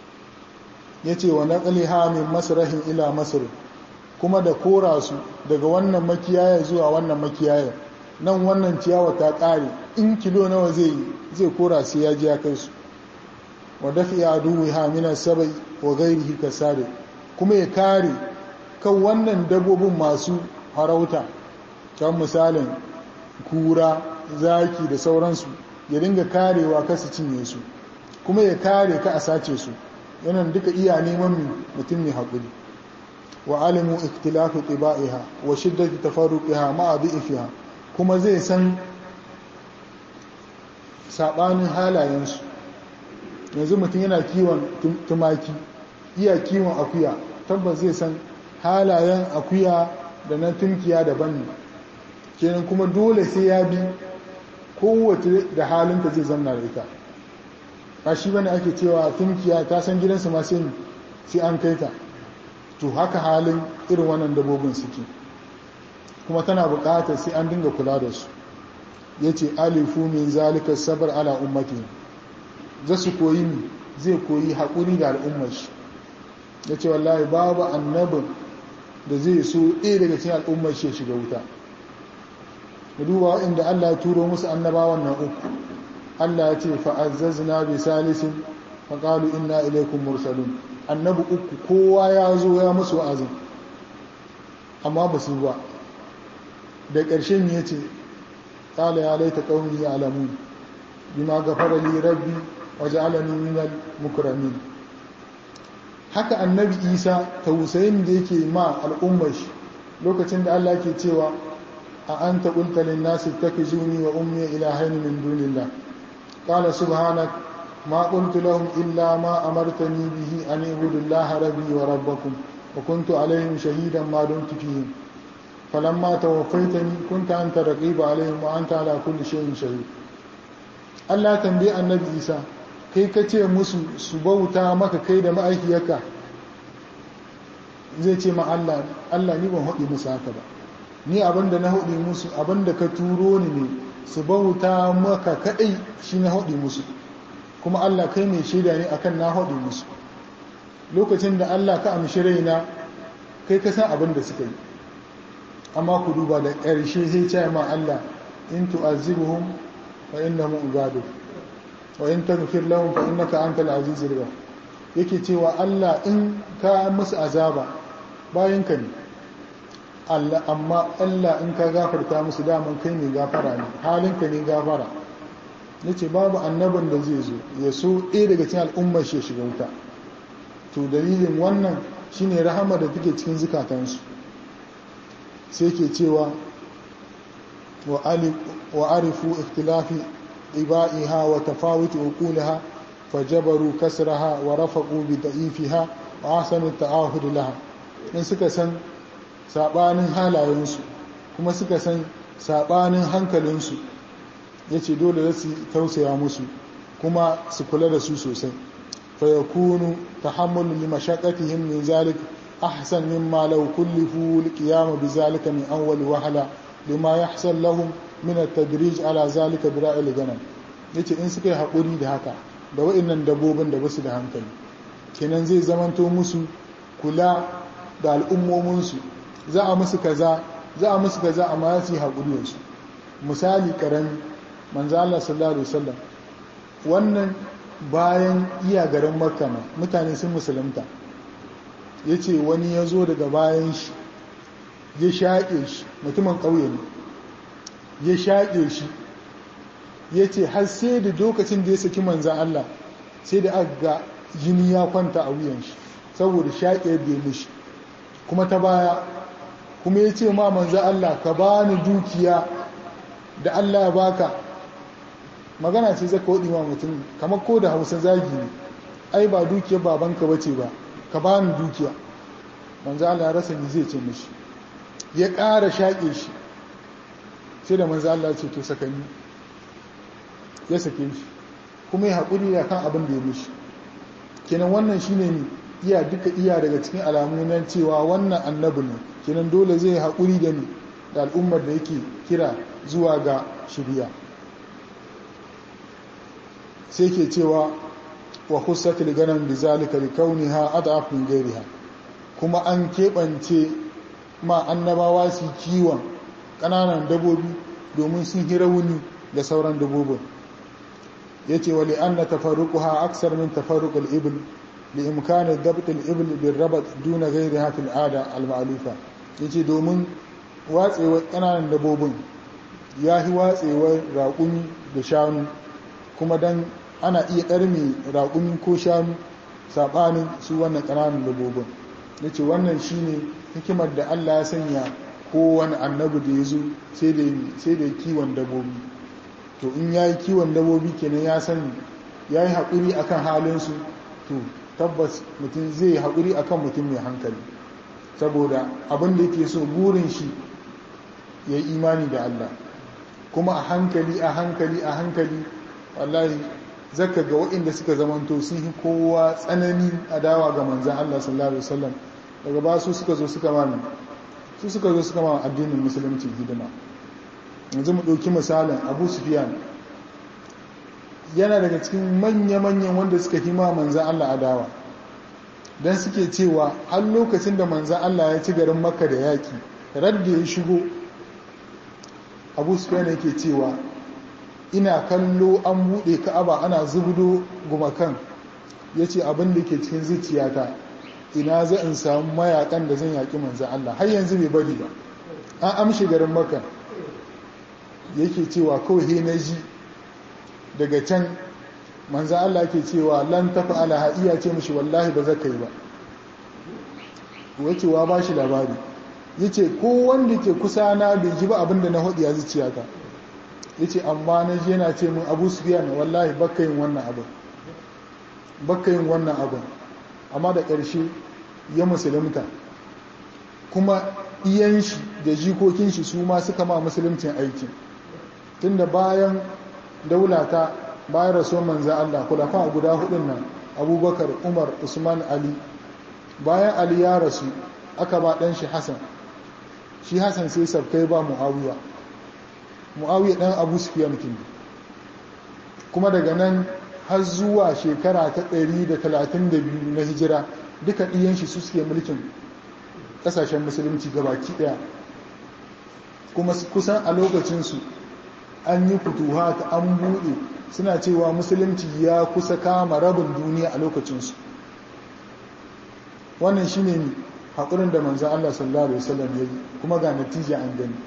ya ce wa naqliha min masrahin ila masr kuma da kora su daga wannan makiyaya zuwa wannan makiyaya nan wannan ciyawa ta ƙare in kilo nawa zai zai kora sai ya ji ya kai su wa dafi aduwiha min as-sabai wa ghayrihi kasare kuma ya kare kan wannan dabbobin masu farauta kan misalin kura zaki da sauransu ya dinga karewa kasu cinye su kuma ya kare ka a sace su yanan duka iya neman mutum mai haƙuri wa alimu ikhtilafu tibaiha wa shiddati tafarruqiha ma'a dhi'fiha kuma zai san sabanin halayensu yanzu mutum yana kiwon tumaki iya kiwon akuya tabbas zai san halayen akuya da na tunkiya daban ne kenan kuma dole sai ya bi kowace da halinta zai zamna da ita ba shi bane ake cewa tunkiya ta san gidansu ma sai an kai ta to haka halin irin wannan dabbobin suke kuma tana buƙatar sai an dinga kula da su yace alifu min zalika sabr ala ummati za su koyi mi zai koyi haƙuri da al'ummar shi yace wallahi babu annabin da zai so ɗaya daga cikin al'ummar shi ya shiga wuta duba inda Allah ya turo musu annabawan nan uku Allah ya ce fa'azzazna bi salisin faqalu inna ilaykum mursalun annabi uku kowa ya zo ya musu wa'azi amma ba su ba da ƙarshen ya ce qala ya laita qaumi ya'lamun bima ghafara li rabbi waj'alani minal mukramin haka annabi Isa tausayin da yake ma al'ummar shi lokacin da Allah ke cewa a anta qulta lin nasi ittakizuni wa ummi ilahayn min dunillah qala subhanak ma qultu lahum illa ma amartani bihi an ibudu allaha rabbi wa rabbakum wa kuntu alayhim shahidan ma dumtu fihim falamma tawaffaytani kunta anta raqiba alayhim wa anta ala kulli shay'in shahid Allah tambaye annabi Isa kai kace musu su bauta maka kai da ma'aikiyarka zai ce ma Allah Allah ni ban haɗi musu haka ba ni abinda na haɗi musu abinda ka turo ni ne su bauta maka kaɗai shi na haɗi musu kuma Allah kai mai shaida ne akan na haɗi musu lokacin da Allah ka amshi raina kai ka san abinda suka yi amma ku duba da ƙarshe sai ce ma Allah in tu'azzibuhum fa innahum ibaduk wa in taghfir lahum fa innaka antal azizul ghafur yake cewa Allah in ka musu azaba bayan ka ne Allah amma Allah in ka gafarta musu daman kai ne gafara ne halinka ne gafara yace babu annabin da zai zo ya so ɗaya daga cikin al'ummar shi shiga wuta to dalilin wannan shine rahama da take cikin zukatansu sai ke cewa wa ali wa arifu ikhtilafi ibaiha wa tafawut uqulaha fajabaru kasraha wa rafaqu bi da'ifiha wa ahsanu ta'ahud laha in suka san sabanin halayensu kuma suka san sabanin hankalinsu ya ce dole da su tausaya musu kuma su kula da su sosai fa yakunu tahammulu li mashaqqatihim min zalik ahsan mimma law kullifu al-qiyam bi zalika min awwal wahala lima yahsal lahum min at-tadrij ala zalika bi ra'il ganam yace in suka yi hakuri da haka da wa'annan dabbobin da basu da hankali kenan zai zamanto musu kula da al'ummominsu za a musu kaza za a musu kaza amma ya su yi haƙuri da su misali ƙarami manzo Allah sallallahu alaihi wasallam wannan bayan iya garin Makka mutane sun musulunta yace wani ya zo daga bayan shi ya shaƙe shi mutumin ƙauye ne ya shaƙe shi yace har sai da lokacin da ya saki manzo Allah sai da aka ga jini ya kwanta a wuyan shi saboda shaƙe bai mishi kuma ta baya kuma ya ce ma manzo Allah ka bani dukiya da Allah ya baka magana ce zaka wadi ma mutum kamar ko da Hausa zagi ne ai ba dukiyar babanka bace ba ka bani dukiya manzo Allah ya rasa ni zai ce mishi ya ƙara shaƙe shi sai da manzo Allah ya ce to sakani ya sake shi kuma ya haƙuri da kan abin da ya mishi kenan wannan shine ne iya duka iya daga cikin alamu nan cewa wannan annabi ne kenan dole zai haƙuri da ni da al'ummar da yake kira zuwa ga shiriya sai ke cewa wa khussatil ganam bi zalika li kauniha ad'af min ghayriha kuma an keɓance ma annabawa su kiwon ƙananan dabobi domin sun hira wuni da sauran dabobin yace wa li anna tafarruquha aksar min tafarruqil ibl لإمكان ضبط الإبل بالربط دون غيرها في العادة المألوفة yace domin watsewar ƙananan dabbobin ya yi watsewar raƙumi da shanu kuma dan ana iya ƙarme raƙumi ko shanu saɓanin su wannan ƙananan dabbobin yace wannan shine hikimar da Allah ya sanya kowane annabi da ya zo sai da kiwon dabbobi to in ya yi kiwon dabbobi kenan ya sani ya yi haƙuri akan halinsu to tabbas mutum zai yi haƙuri akan mutum mai hankali, saboda abin da yake so burin shi ya yi imani da Allah. Kuma a hankali a hankali a hankali wallahi zaka ga waɗanda suka zamanto sun yi kowa tsanani adawa ga manzan Allah sallallahu alaihi wasallam daga ba su suka zo suka mani su suka zo suka ma addinin musulunci hidima. Yanzu mu ɗauki misalin Abu Sufyan, yana daga cikin manya-manyan wanda suka hima manzan Allah adawa, don suke cewa har lokacin da manzan Allah ya ci garin Makka da yaƙi, radda ya shigo Abu Sufyan yake cewa ina kallo an buɗe Ka'aba ana zubudo gumakan, yace abin da ke cikin zuciyata ina za in samu mayakan da zan yaƙi manzan Allah, har yanzu bai bari ba, an amshi garin Makka. Yake cewa kawai he na ji daga can manzan Allah ke cewa lan tafi alaha, iya ce mishi wallahi ba zaka yi ba. Wacewa ba shi labari ya ce ko wanda ke kusa na bai ji ba abinda na hudu ya zuciyata, ya ce amma na ji yana ce min Abu Sufyan wallahi baka yin wannan abin baka yin wannan abin amma da ƙarshe ya musulunta, kuma iyan shi da jikokin shi su ma suka ma musuluncin aiki. Tunda bayan daulata bayan rasuwar manzan Allah kulafa guda hudun nan Abubakar, Umar, Usman, Ali, bayan Ali ya rasu aka ba ɗan shi Hassan, shi Hassan sai sabkai ba Muawiya, Muawiya ɗan Abu Sufyan kin. Kuma daga nan har zuwa shekara ta ɗari da talatin da biyu na hijira duka ɗiyan shi su suke mulkin ƙasashen musulunci gabaki ɗaya. Kuma kusan a lokacinsu an yi fituha ta an buɗe, suna cewa musulunci ya kusa kama rabin duniya a lokacinsu. Wannan shi ne haƙurin da manzan Allah sallallahu Alaihi wasallam ya yi, kuma ga natija an gani.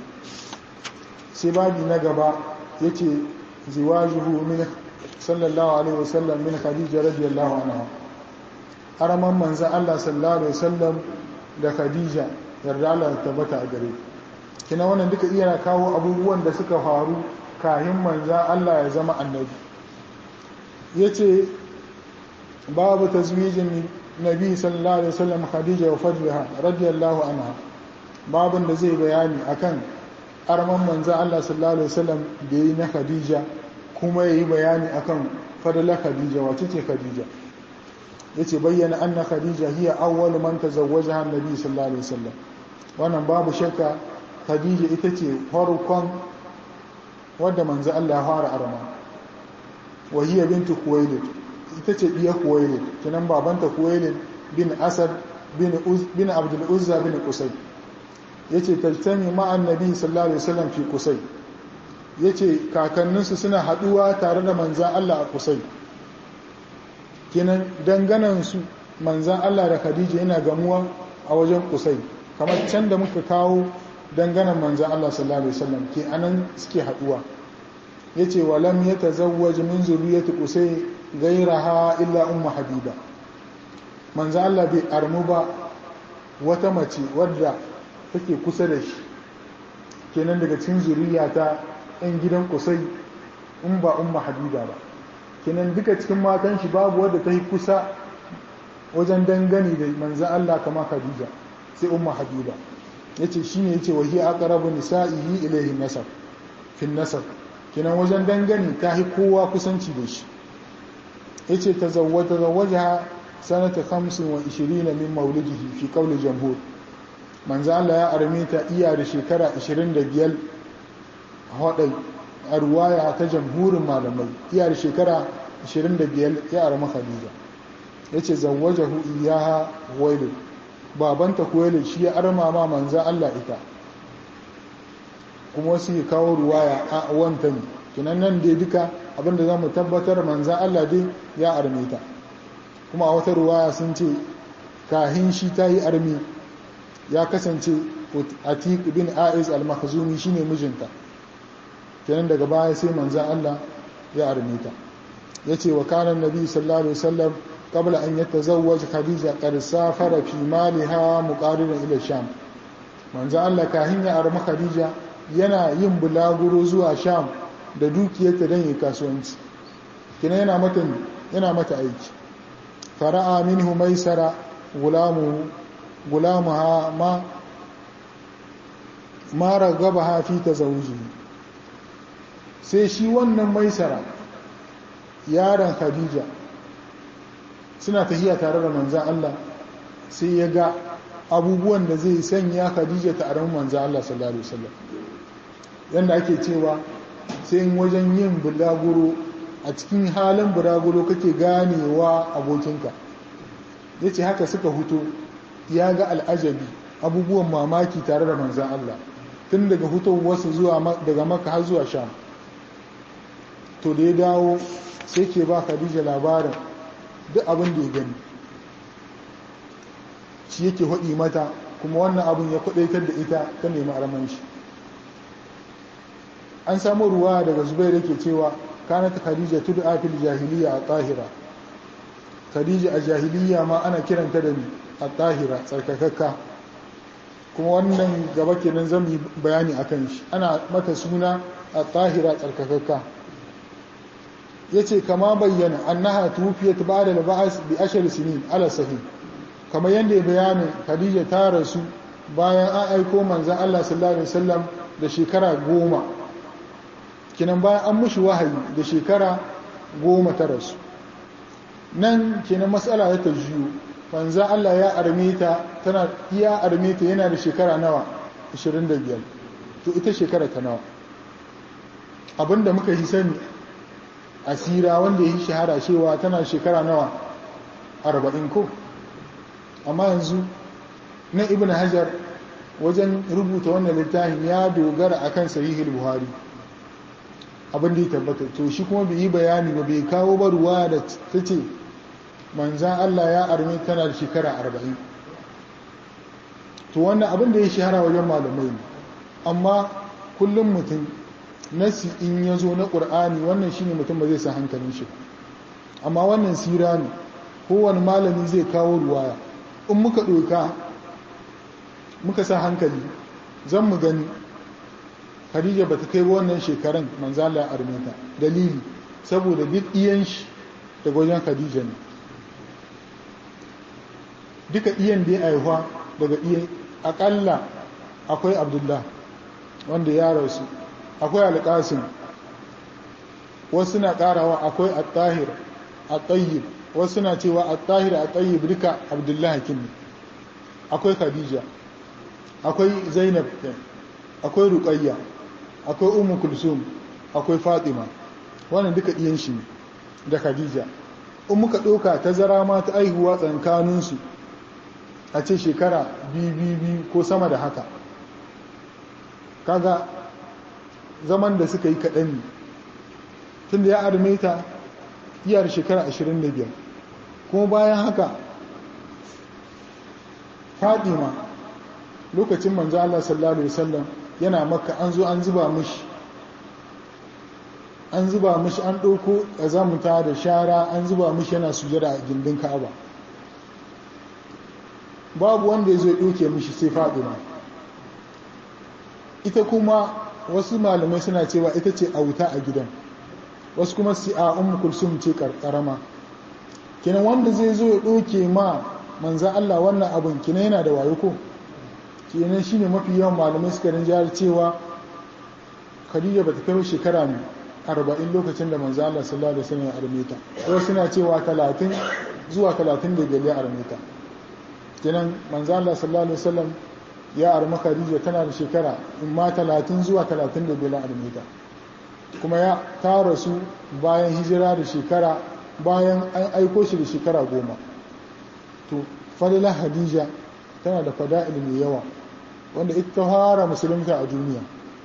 Sai babi na gaba ya ce ziwajuhu min sallallahu Alaihi wasallam min Khadija radiyallahu anha, haraman manzan Allah sallallahu Alaihi wasallam da Khadija yarda Allah tabbata a gare. Kina wannan duka iya kawo abubuwan da suka faru kahin manzan Allah ya zama annabi. Ya ce babu tazwijin nabi sallallahu alaihi wasallam Khadija wa fadliha radiyallahu anha, babun da zai bayani akan arman manzan Allah sallallahu alaihi wasallam da yi na Khadija, kuma yayi bayani akan fadlar Khadija. Wace ce Khadija? Yace bayyana anna Khadija hiya awwal man tazawwajaha annabi sallallahu alaihi wasallam. Wannan babu shakka Khadija ita ce farkon wadda manzo Allah ya fara arma. Wa hiya bintu Khuwailid, ita ce diyar Khuwailid, kinan babanta Khuwailid bin Asad bin Uz bin Abdul Uzza bin Qusay. Yace tajtami ma annabi sallallahu alaihi wasallam fi Qusay. Yace kakanninsu suna haduwa tare da manzo Allah a Qusay. Kinan danganan su manzo Allah da Khadija yana gamuwa a wajen Qusay, kamar can da muka kawo danganan manzan Allah sallallahu Alaihi wasallam ke anan suke haduwa. Ya ce wa lam ya tazawwaj min zuriyati Qusay gairaha illa umma Habiba. Manzan Allah bai armu ba wata mace wadda take kusa da shi, kenan daga cikin zuriya ta ɗan gidan Qusay in ba umma Habiba ba. Kenan duka cikin matan shi babu wadda ta yi kusa wajen dangane da manzan Allah kama Khadija sai umma Habiba. Yace shine yace wa hiya aqrabu nisa'ihi ilayhi nasab fi nasab, kinan wajen dangane ta hi kowa kusanci da shi. Yace tazawwaja tazawwaja sanata khamsin wa ishirina min maulidihi fi qawli jamhur. Manzo Allah ya arme ta iya da shekara ishirin da biyar hodai a ruwaya ta jamhurin malamai, iya da shekara ishirin da biyar ya arma Khadija. Yace zawwajahu iyaha Khuwailid, babanta Khuwailid shi ya arma ma manzan Allah ita. Kuma wasu ya kawo ruwaya a wanta ne, kinan nan dai duka abinda za mu tabbatar manzan Allah dai ya arme ta. Kuma a wata ruwaya sun ce kahin shi ta yi armi ya kasance Atiq bin Aiz al-Makhzumi shine mijinta, kinan daga baya sai manzan Allah ya arme ta. Yace wa kana annabi sallallahu alaihi wasallam قبل أن يتزوج خديجة قد سافر في مالها مقارنا إلى الشام. من زال الله كاهن أرم خديجة yana yin bulaguro zuwa Sham da dukiyarta don yi kasuwanci. kina yana mata yana mata aiki fara'a minhu maisara gulamu gulamuha ma ma ragabaha fi tazawuji sai shi wannan maisara yaron Khadija suna tafiya tare da manzan Allah sai ya ga abubuwan da zai sanya Khadija ta aron manzan Allah sallallahu alaihi wasallam yanda ake cewa sai wajen yin bulaguro a cikin halin bulaguro kake ganewa abokinka yace haka suka huto ya ga al'ajabi abubuwan mamaki tare da manzan Allah tun daga hutowarsu zuwa daga Makka har zuwa Sham to da ya dawo sai ke ba Khadija labarin duk abin da ya gani shi yake haɗi mata kuma wannan abin ya kwaɗaitar da ita ta nemi araman shi an samu ruwa daga Zubair yake cewa kanat Khadija tud'a fil jahiliya a tahira Khadija a jahiliya ma ana kiranta da ni a tahira tsarkakakka kuma wannan gaba kenan zan yi bayani akan shi ana mata suna a tahira tsarkakakka yace kama bayyana annaha tufiyat ba'da al-ba'as bi ashar sinin ala sahih kamar yanda ya bayani Khadija ta rasu bayan an aiko manzon Allah sallallahu alaihi wasallam da shekara goma kinan bayan an mushi wahayi da shekara goma ta rasu nan kenan mas'ala ta jiyo manzon Allah ya arme ta tana iya arme ta yana da shekara nawa ashirin da biyar to ita shekara ta nawa abinda muka yi sani asira wanda ya yi shahara cewa tana shekara nawa arba'in ko amma yanzu na ibn hajar wajen rubuta wannan littafin ya dogara akan sahihul buhari abin da ya tabbata to shi kuma bai yi bayani ba bai kawo ba ruwa da ta ce manzan Allah ya arme tana da shekara arba'in to wannan abin da ya shahara wajen malamai ne amma kullum mutum nasi in ya zo na ƙur'ani wannan shine mutum ba zai san hankalin shi amma wannan sira ne kowane malami zai kawo ruwaya in muka ɗauka muka sa hankali zan mu gani Khadija ba ta kai wannan shekaran manzala ya arme ta dalili saboda duk iyan shi daga wajen Khadija ne duka iyan da ya aihuwa daga iyan akalla akwai Abdullah wanda ya rasu akwai alƙasim wasu na ƙarawa akwai at-tahir at-tayyib wasu na cewa at-tahir at-tayyib duka Abdullah kinni akwai Khadija akwai Zainab akwai Ruqayya akwai Ummu Kulsum akwai Fatima wannan duka iyan shi ne da Khadija in muka ɗauka tazara ma ta aihuwa tsakaninsu a ce shekara biyu biyu ko sama da haka kaga zaman da suka yi kaɗan ne tun da ya arme ta iyar shekara ashirin da biyar kuma bayan haka Fatima lokacin manzo Allah sallallahu alaihi wasallam yana Makka an zo an zuba mishi an zuba mishi an ɗauko ƙazamta da shara an zuba mishi yana sujada a gindin Ka'aba babu wanda ya zo ya ɗauke mishi sai Fatima ita kuma wasu malamai suna cewa ita ce auta a gidan wasu kuma su a Ummu Kulsum ce karkarama kinan wanda zai zo ya ɗauke ma manzan Allah wannan abin kinan yana da wayo ko kinan shine mafi yawan malamai suka rinjar cewa Khadija bata kai shekara ne arba'in lokacin da manzan Allah sallallahu alaihi wasallam ya arme ta wasu suna cewa talatin zuwa talatin da biyar ya arme ta kinan manzan Allah sallallahu alaihi wasallam ya arma Khadija tana da shekara in ma talatin zuwa talatin da biyar arme ta kuma ya ta rasu bayan hijira da shekara bayan an aiko shi da shekara goma to fadila Khadija tana da fada'il mai yawa wanda ita ta fara musulunta a duniya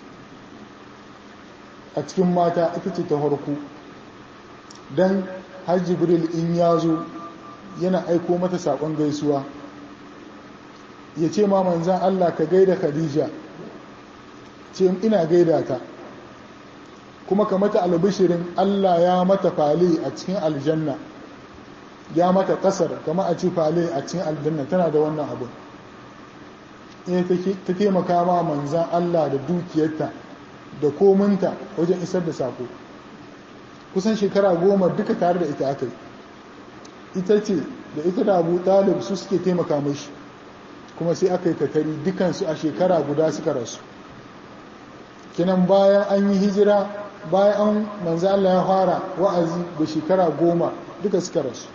a cikin mata ita ce ta farko dan har Jibril in ya zo yana aiko mata saƙon gaisuwa ya ce ma manzan Allah ka gaida Khadija ce ina gaida ta kuma ka mata albishirin Allah ya mata fale a cikin aljanna ya mata kasar kama a ci fale a cikin aljanna tana da wannan abu eh ta taimaka ma manzan Allah da dukiyarta da kominta wajen isar da sako kusan shekara goma duka tare da ita aka yi. Ita ce da ita da Abu Talib su suke taimaka mashi, kuma sai aka yi katari dukansu a shekara guda suka rasu. Kinan bayan an yi hijira, bayan an manzo Allah ya fara wa'azi da shekara goma duka suka rasu.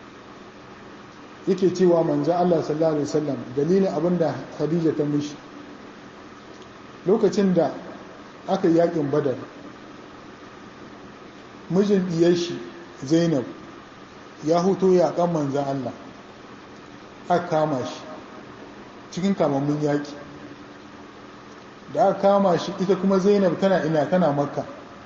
Yake cewa manzo Allah sallallahu alaihi wasallam dalilin abinda Khadija ta mishi lokacin da aka yi yakin Badar, mijin diyar shi Zainab ya huto yakan manzo Allah, aka kama shi cikin kamammun yaki. Da aka kama shi, ita kuma Zainab tana ina, tana Makka.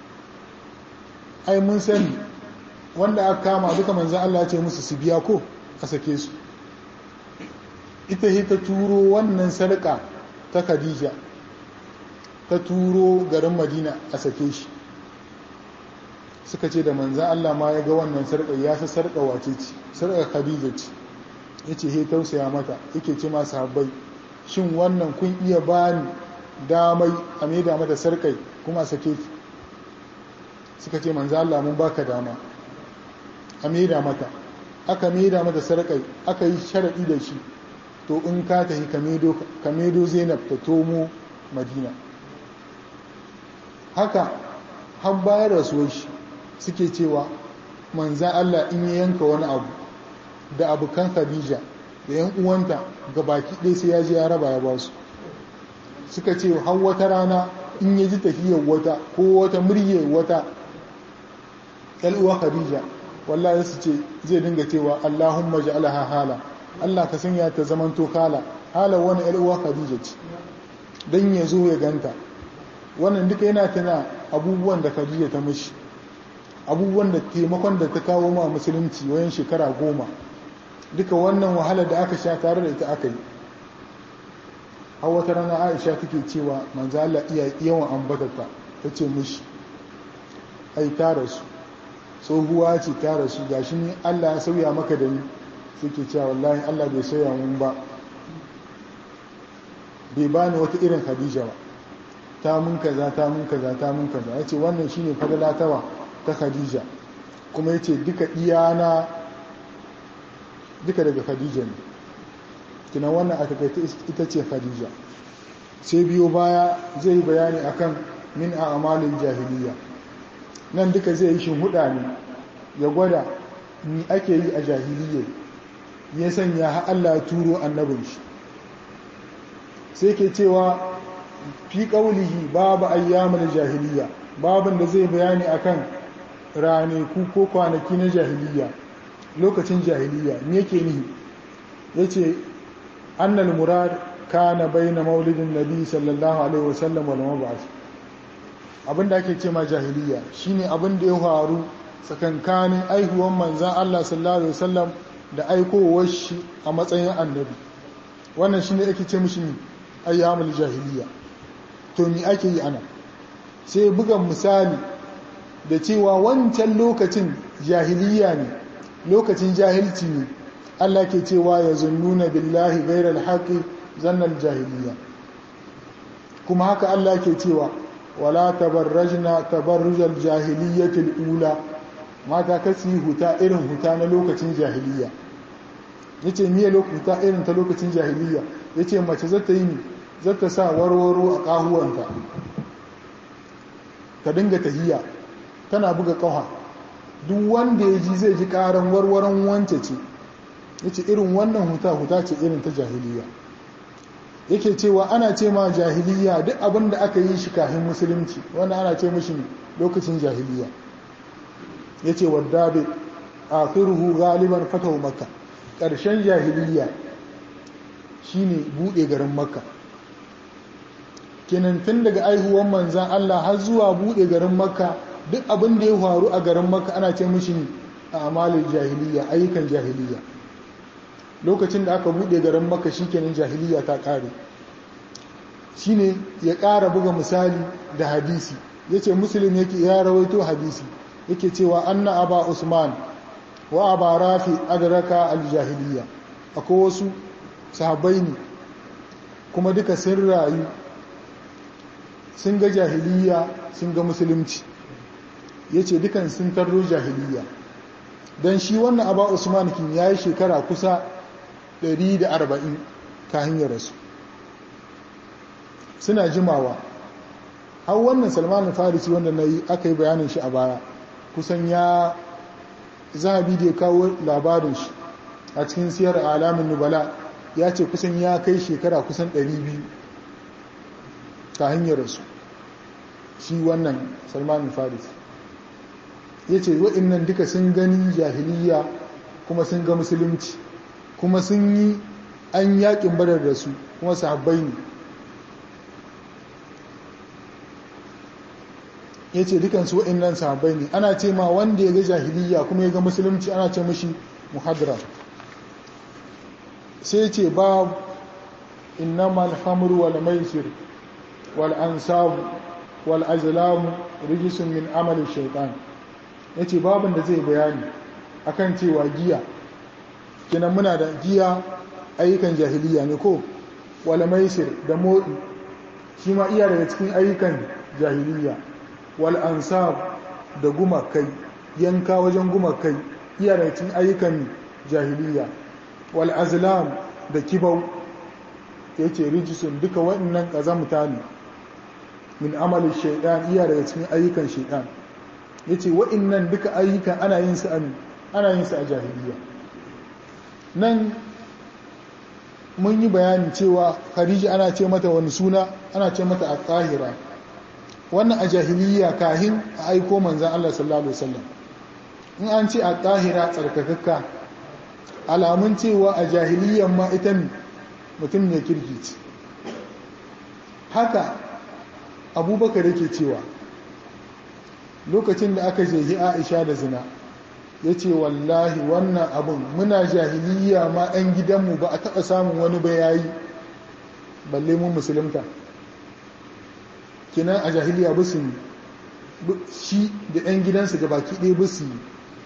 Ai mun sani wanda aka kama duka manzo Allah ya ce musu su biya ko a sake su. Ita he ta turo wannan sarƙa ta Khadija, ta turo garin Madina a sake shi. Suka ce da manzan Allah ma ya ga wannan sarƙa, ya sa sarƙa wace ce, sarƙa Khadija ce. Ya ce he tausaya mata, yake ce masu habbai, shin wannan kun iya bani damai a maida mata sarƙai kuma a sake ki? Suka ce manzan Allah mun baka dama a maida mata. Aka maida mata sarƙai, aka yi sharaɗi da shi, to in ka tafi ka maido Zainab ta tomo Madina. Haka har bayan rasuwar shi suke cewa manzan Allah in ya yanka wani abu da abokan Khadija da yan uwanta ga baki ɗaya sai ya je ya raba ya ba su. Suka ce har wata rana in ya ji tafiyar wata ko wata muryar wata ƴan uwa Khadija, wallahi su ce zai dinga cewa Allahumma ja'alha hala, Allah ka sanya ta zamanto hala. Hala wani ƴan uwa Khadija ce, dan ya zo ya ganta. Wannan duka yana tana abubuwan da Khadija ta mishi, abubuwan da taimakon da ta kawo ma musulunci wayan shekara goma. Duka wannan wahalar da aka sha tare da ita aka yi. Har wata rana Aisha take cewa manzo Allah iya yawan ambatarta, tace mishi ai ta rasu, tsohuwa ce ta rasu, gashi ni Allah ya sauya maka da ni. Suke cewa wallahi Allah bai sauya mun ba, bai bani wata irin Khadija ba, ta mun kaza ta mun kaza ta mun kaza. Yace wannan shine fadala tawa ta Khadija, kuma yace duka iyana duka daga Khadija ne. Kina wannan a takaita ita ce Khadija. Sai biyo baya zai bayani akan min a'malin jahiliya. Nan duka zai yi shin huda ne ya gwada ni ake yi a jahiliya, ya sanya har Allah ya turo annabin shi. Sai ke cewa fi qaulihi babu ayyamul jahiliya, babin da zai bayani akan ranaku ko kwanaki na jahiliya, lokacin jahiliya me yake nihi. Yace annal murad kana baina maulidin nabi sallallahu alaihi wasallam wal mab'ath. Abinda ake ce ma jahiliya shine abin da ya faru tsakankanin aihuwan manzan Allah sallallahu alaihi wasallam da aikowar shi a matsayin annabi. Wannan shine ake ce mishi ayyamul jahiliya. To ni ake yi ana, sai buga misali da cewa wancan lokacin jahiliya ne, lokacin jahilci ne. Allah ke cewa ya zunnuna billahi ghairal haqqi zannal jahiliya. Kuma haka Allah ke cewa wala tabarrajna tabarrujal jahiliyatil ula, mata kasi huta irin huta na lokacin jahiliya. Yace miye lokuta irin ta lokacin jahiliya? Yace mace zata yi zata sa warwaro a kahuwanta, ta dinga tahiya tana buga kafa, duk wanda ya ji zai ji karan warwaron wance ce. Yace irin wannan huta huta ce irin ta jahiliya. Yake cewa ana ce ma jahiliya duk abin da aka yi shi kafin musulunci, wannan ana ce mishi lokacin jahiliya. Yace wadabi akhiruhu galiban fatahu makka, ƙarshen jahiliya shine bude garin makka. Kenan tun daga aihuwan manzan Allah har zuwa bude garin makka, duk abin da ya faru a garin makka ana ce mishi a amalin jahiliya, ayyukan jahiliya. Lokacin da aka bude garin makka shikenan jahiliya ta kare. Shine ya ƙara buga misali da hadisi. Yace muslim yake ya rawaito hadisi, yake cewa anna aba usman wa aba rafi adraka al-jahiliya. Akwai wasu sahabbai ne kuma duka sun rayu, sun ga jahiliya sun ga musulunci. ya ce dukan sun tarro jahiliya don shi wannan aba usman kin ya yi shekara kusa ɗari da arba'in kahin ya rasu suna jimawa har wannan salman farisi wanda na yi aka yi bayanin shi a baya kusan ya zahabi da ya kawo labarin shi a cikin siyar alamin nubala ya ce kusan ya kai shekara kusan ɗari biyu kahin ya rasu shi wannan salman farisi ya ce waɗannan duka sun gani jahiliya kuma sun ga musulunci kuma sun yi an yaƙin badar da su kuma sahabbai ne ya ce dukansu waɗannan sahabbai ne ana ce ma wanda ya ga jahiliya kuma ya ga musulunci ana ce mashi muhadra sai ce ba innamal hamru wal maisir wal ansabu wal azlamu rijisun min amalin shaitan ya ce babin da zai bayani akan cewa giya kinan muna da giya ayyukan jahiliya ne ko wal maisir da motsi shi ma iya daga cikin ayyukan jahiliya wal ansab da gumakai yanka wajen gumakai iya daga cikin ayyukan jahiliya wal azlam da kibau yace rijisun duka waɗannan kazamta ne min amalin shaitan iya daga cikin ayyukan shaitan yace waɗannan duka ayyukan ana yin su ana yin su a jahiliya nan mun yi bayani cewa Khadija ana ce mata wani suna ana ce mata at-tahira wannan a jahiliya kahin a aiko manzon Allah sallallahu alaihi wasallam in an ce at-tahira tsarkakakka alamun cewa a jahiliyan ma ita mutum ne kirki ce haka abubakar yake cewa lokacin da aka jehi Aisha da zina ya ce wallahi wannan abin muna jahiliya ma 'yan gidanmu ba a taɓa samun wani bayayi balle mun musulunta kinan a jahiliya ba su shi da 'yan gidansu ga baki ɗaya ba su yi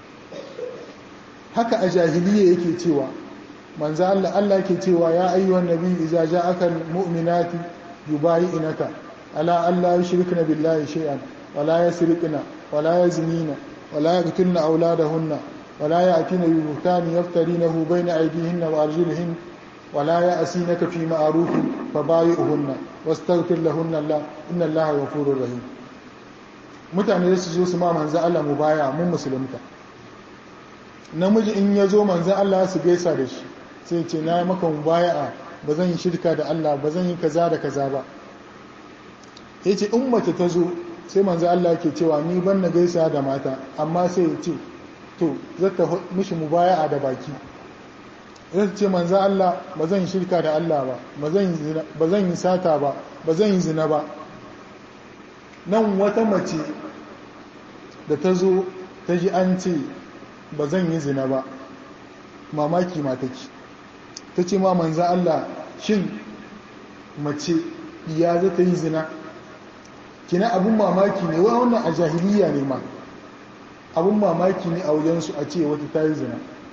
haka a jahiliya yake cewa manzo Allah Allah yake cewa ya ayyuhan nabi idza ja'aka almu'minati yubayi'unaka ala alla yushrikna billahi shay'an wala yasriqna wala yaznina wala yaqtulna awladahunna wala ya'tina bi buhtani yaftarinahu bayna aydihinna wa arjulihin wala ya'sinaka fi ma'rufin fabayi'uhunna wastaghfir lahunna Allah inna Allaha ghafurur rahim mutane su zo su ma manzo Allah mubaya mun musulunta namiji in ya zo manzo Allah su gaisa da shi sai ce na maka mubaya'a ba zan yi shirka da Allah ba zan yi kaza da kaza ba yace in mace ta zo sai manzo Allah yake cewa ni ban na gaisa da mata amma sai ya ce to zata mishi mubaya'a da baki zai ce manzo Allah ba zan yi shirka da Allah ba ba zan yi ba zan yi sata ba ba zan yi zina ba nan wata mace da ta zo ta ji an ce ba zan yi zina ba mamaki ma take ta ce ma manzo Allah shin mace ya za ta yi zina kina abun mamaki ne wa wannan a jahiliya ne ma abun mamaki ne a wajensu a ce wata ta yi zina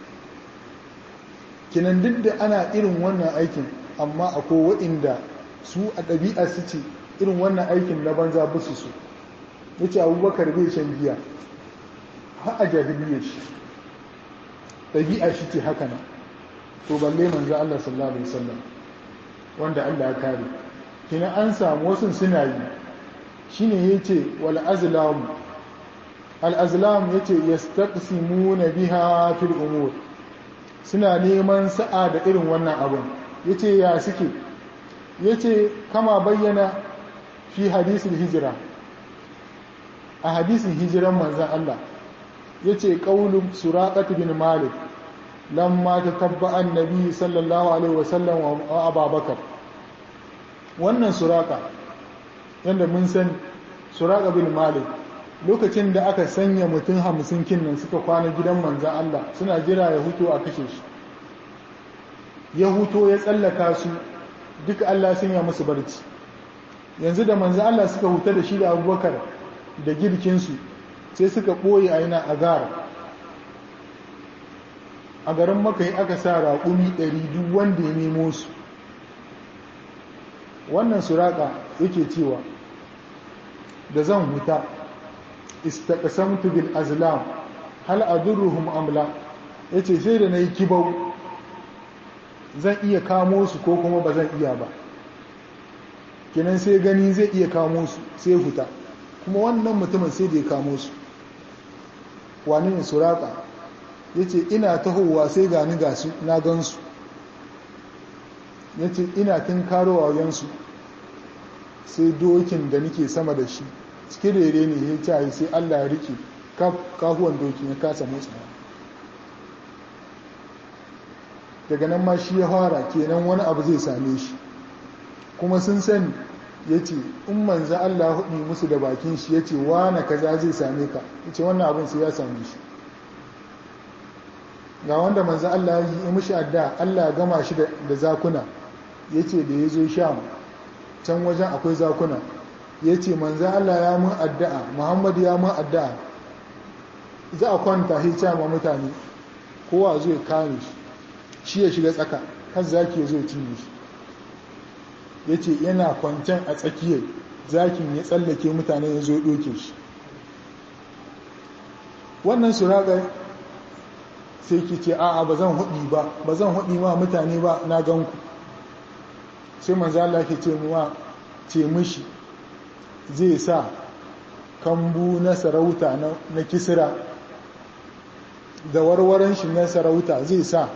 kinan duk da ana irin wannan aikin amma akwai waɗanda su a ɗabi'a su ce irin wannan aikin na banza ba su so ya ce abubakar bai shan giya har a jahiliya shi ɗabi'a shi ce haka nan to balle manzo Allah sallallahu alaihi wasallam wanda Allah ya kare kina an samu wasu suna yi shine yace wal azlam al azlam yace yastaqsimuna biha fil umur suna neman sa'a da irin wannan abun yace ya suke yace kama bayyana fi hadisul hijra a hadisin hijiran manzon Allah yace qaulu suraqat bin malik lamma tatabba annabi sallallahu alaihi wasallam wa abubakar wannan suraka yanda mun san suraka bin malik lokacin da aka sanya mutum hamsin kinnan suka kwana gidan manzon Allah suna jira ya huto a kashe shi ya huto ya tsallaka su duka Allah ya sanya musu barci yanzu da manzon Allah suka huta da shi da abubakar da girkinsu sai suka ɓoye a yana a gara a garin maka aka sa raƙumi ɗari duk wanda ya nemo su wannan suraka yake cewa da zan huta istaqsamtu bil azlam hal adurruhum amla yace sai da nayi kibau zan iya kamo su ko kuma ba zan iya ba kenan sai gani zai iya kamo su sai huta kuma wannan mutumin sai da ya kamo su wani ne suraka yace ina tahowa sai gani ga su na gansu yace ina tun karowa yansu sai dokin da nake sama da shi cike da yare ne ya cayi sai Allah ya rike kahuwan dokin ya kasa motsawa daga nan ma shi ya fara kenan wani abu zai same shi kuma sun sani ya ce in manza Allah hudu musu da bakin shi ya ce wane kaza zai same ka ya ce wannan abin sai ya same shi ga wanda manza Allah ya yi mishi adda Allah ya gama shi da zakuna ya ce da ya zo sham can wajen akwai zakuna ya ce manza Allah ya mun addu'a Muhammadu ya mun addu'a za a kwanta hica ma mutane kowa zo ya kare shi shi ya shiga tsaka har zaki ya zo cinye shi ya ce yana kwancen a tsakiyar zakin ya tsallake mutane ya zo ɗoke shi wannan suragar sai ki ce a'a ba zan hudi ba ba zan hudi ma mutane ba na ganku sai manzo Allah ke ce muwa ce mishi zai sa kambu na sarauta na kisra da warwaran shi na sarauta zai sa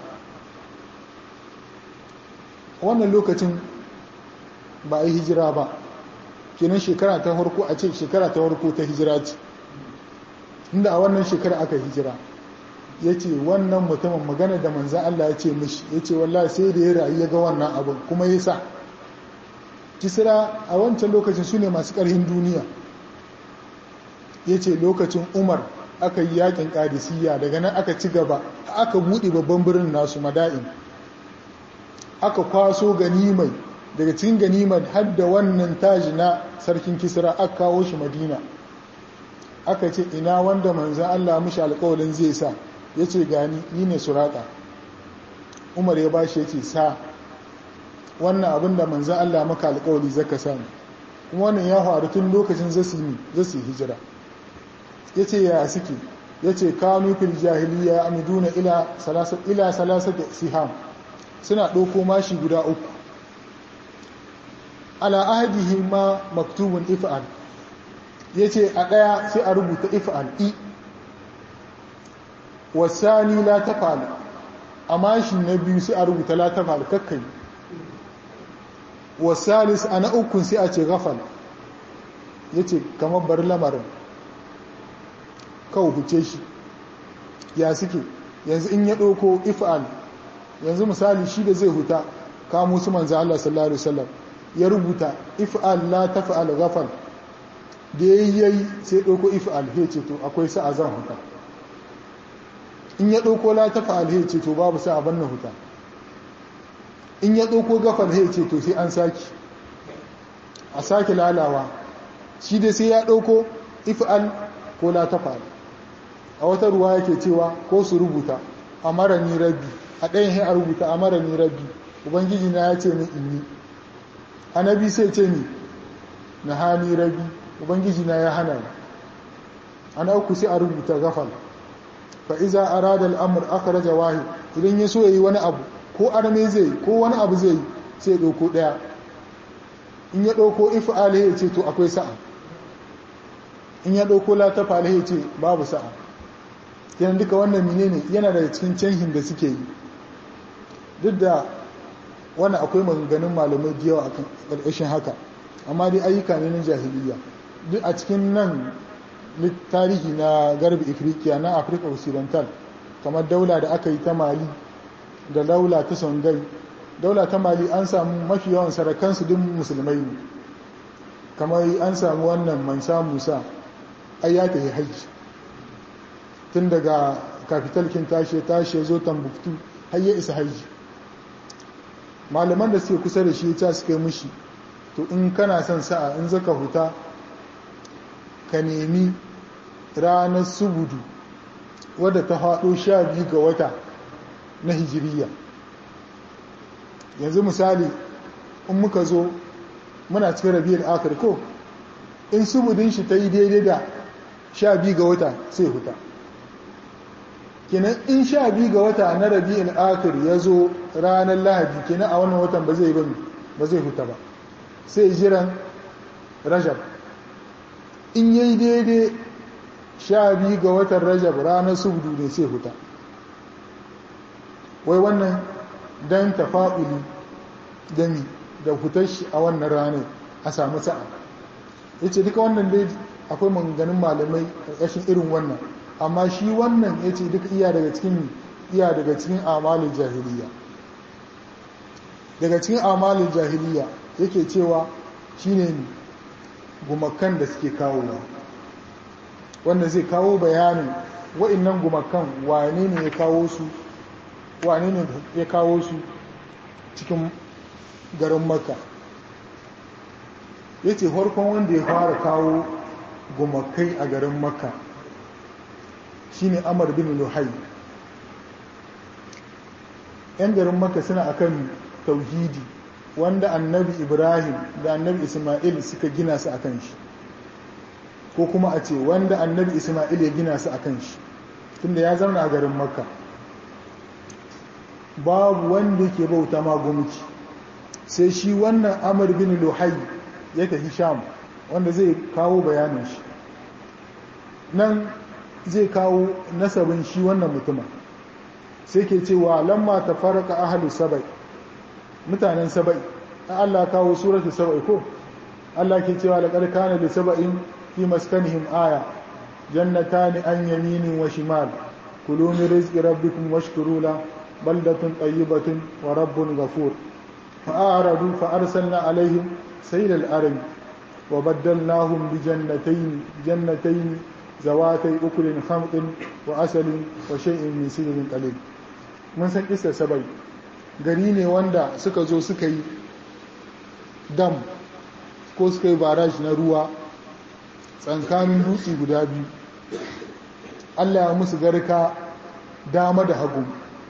wannan lokacin ba a yi hijira ba kenan shekara ta farko a ce shekara ta farko ta hijira ce inda a wannan shekara aka hijira ya ce wannan mutumin magana da manzan Allah ya ce mishi ya ce wallahi sai da ya rayu ya ga wannan abin kuma ya sa kisra a wancan lokacin su ne masu ƙarfin duniya ya ce lokacin umar aka yi yakin ƙadisiyya daga nan aka ci gaba aka buɗe babban birnin nasu mada'in aka kwaso ganimai daga cikin ganimar har da wannan taji na sarkin kisra aka kawo shi madina aka ce ina wanda manzan Allah mishi alƙawalin zai sa ya ce gani ni ne suraka umar ya bashi ya ce sa wannan abin da manzan Allah maka alƙawali zaka samu kuma wannan ya faru tun lokacin zasimi zasi hijira ya ce ya suke ya ce kanu fil jahiliya amiduna ila salasat ila salasat siham suna ɗauko mashi guda uku ala ahadihi ma maktubun if'al yace a ɗaya sai a rubuta if'al i wasani la tafal a mashi na biyu sai a rubuta la tafal kakkai wasalis ana ukun sai a ce ghafal yace kamar bar lamarin kawo huce shi ya suke yanzu in ya ɗauko if'al yanzu misali shi da zai huta kamo su manzo Allah sallallahu alaihi wasallam ya rubuta if'al la taf'al ghafal da yayi sai ɗauko if'al he ce to akwai sa'a zan huta in ya ɗauko la taf'al he ce to babu sa'a banna huta in ya ɗauko ghafal he ce to sai an saki a saki lalawa shi da sai ya ɗauko if'al ko la taf'al a wata ruwa yake cewa ko su rubuta amarani rabbi a ɗayan he a rubuta amarani rabbi ubangiji na ya ce min in yi annabi sai ce ni na hani rabi ubangiji na ya hana ni ana uku sai a rubuta gafal fa iza arada al-amr akhraja wahid idan ya so yayi wani abu ko arme zai ko wani abu zai sai ya dauko daya in ya dauko if'al ya ce to akwai sa'a in ya dauko la tafal ya ce babu sa'a yana duka wannan menene yana daga cikin canhin da suke yi duk da wannan akwai maganganun malamai da yawa a ƙarƙashin haka amma dai ayyuka ne na jahiliya duk a cikin nan tarihi na garbi afirka na afirka occidental kamar daula da aka yi ta mali da daula ta songai daula ta mali an samu mafi yawan sarakansu duk musulmai ne kamar an samu wannan mansa musa ai ya ta yi hajji tun daga kafitalkin tashi tashi ya zo tambuktu har ya isa hajji malaman da suke kusa da shi ta suka yi mushi to in kana son sa'a in zaka huta ka nemi ranar subudu wadda ta haɗo sha biyu ga wata na hijiriya yanzu misali in muka zo muna cikin rabiyar akar ko in subudin shi ta yi daidai da sha biyu ga wata sai huta kenan in sha biyu ga wata na rabi'ul akhir ya zo ranar lahadi kenan a wannan watan ba zai ba ba zai huta ba sai jiran rajab in yayi daidai sha biyu ga watan rajab ranar subdu ne sai huta wai wannan dan tafa'uli dami da hutar shi a wannan ranar a samu sa'a yace duka wannan dai akwai maganganun malamai ƙarƙashin irin wannan amma shi wannan yace duka iya daga cikin iya daga cikin amalin jahiliya daga cikin amalin jahiliya yake cewa shine gumakan da suke kawowa wanda zai kawo bayanin wa'annan gumakan wane ne ya kawo su wane ne ya kawo su cikin garin Makka yace farkon wanda ya fara kawo gumakai a garin Makka shine Amr bin Luhai. yan garin Makka suna akan tauhidi wanda annabi Ibrahim da annabi Isma'il suka gina su akan shi ko kuma a ce wanda annabi Isma'il ya gina su akan shi tunda ya zauna a garin Makka babu wanda yake bauta ma gumki sai shi wannan Amr bin Luhai ya tafi Sham wanda zai kawo bayanin shi nan zai kawo nasabin shi wannan mutumin sai ke cewa lamma tafarraqa ahlu sabai mutanen sabai Allah kawo suratul sabai ko Allah ke cewa laqad kana li sab'in fi maskanihim aya jannatani an yaminin wa shimal kulu min rizqi rabbikum washkuru la baldatun tayyibatun wa rabbun ghafur fa'aradu fa'arsalna alaihim saylal arim wa baddalnahum bi jannatayn jannatayn zawatay ukulin khamtin wa asalin wa shay'in min sidrin qalil mun san kissa sabai gari ne wanda suka zo suka yi dam ko suka yi baraj na ruwa tsankanin dutse guda biyu Allah ya musu garka dama da hagu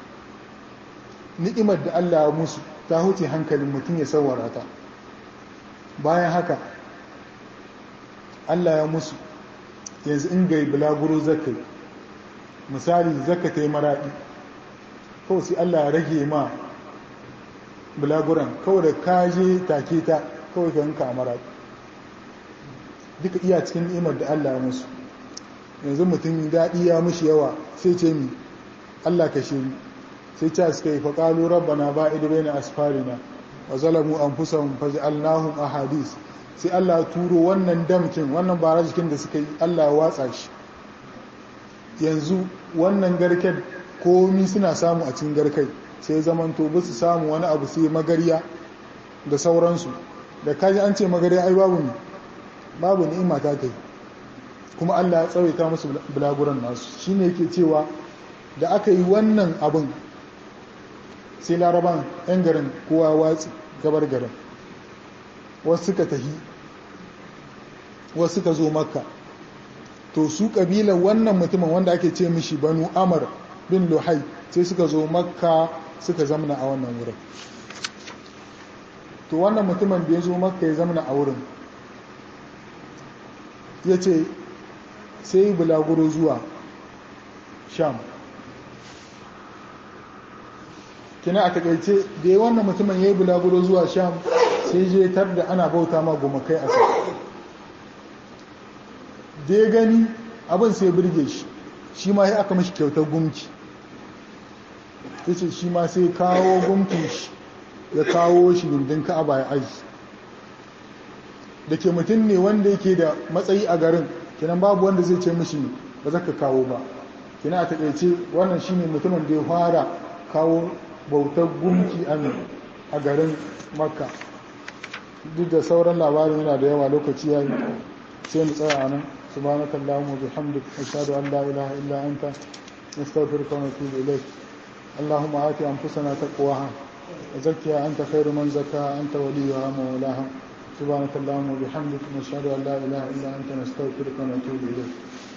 ni'imar da Allah ya musu ta huce hankalin mutum ya sawara ta bayan haka Allah ya musu yanzu in gai bulaguro zakai misali zaka ta yi maraɗi kawai sai Allah ya rage ma bulaguran kawai da kaje take ta kawai ka yanka a maraɗi duka iya cikin ni'imar da Allah ya musu yanzu mutum daɗi ya mushi yawa sai ce mi Allah ka shiri sai ce suka yi faƙalu rabbana ba'id baina asfarina wa zalamu anfusahum faj'alnahum ahadith sai Allah turo wannan damkin wannan barajikin da suka yi Allah ya watsa shi yanzu wannan garken komi suna samu a cikin garkai sai zamanto ba su samu wani abu sai magariya da sauransu da kaji an ce magariya ai babu ne babu ni'ima ta kai kuma Allah ya tsawaita musu bulaguran nasu shine yake cewa da aka yi wannan abin sai laraban yan garin kowa watsi gabar garin wasu suka tahi wasu suka zo makka to su kabilar wannan mutumin wanda ake ce mishi banu amr bin luhai sai suka zo makka suka zamna a wannan wurin to wannan mutumin da ya zo makka ya zamna a wurin ya ce sai bulaguro zuwa sham kina a takaice da ya wannan mutumin ya yi bulaguro zuwa sham sai je tar da ana bauta ma gomakai a sa da ya gani abin sai birge shi shi ma ya aka mashi kyautar gumki ya ce shi ma sai kawo gumkin shi ya kawo shi gindin ka'aba ya aji da ke mutum ne wanda yake da matsayi a garin kinan babu wanda zai ce mishi ba za ka kawo ba kina a taƙaice wannan shine mutumin da ya fara kawo bautar gumki a garin makka duk da sauran labarin yana da yawa lokaci ya yi sai mu tsaya a nan subhanakallahumma wa bihamdika ashhadu an la ilaha illa anta nastaghfiruka wa natubu ilayk allahumma ati anfusana taqwaha wa zakkiha anta khairu man zakkaha anta waliyuha wa mawlaha subhanakallahumma wa bihamdika nashhadu an la ilaha illa anta nastaghfiruka wa natubu ilayk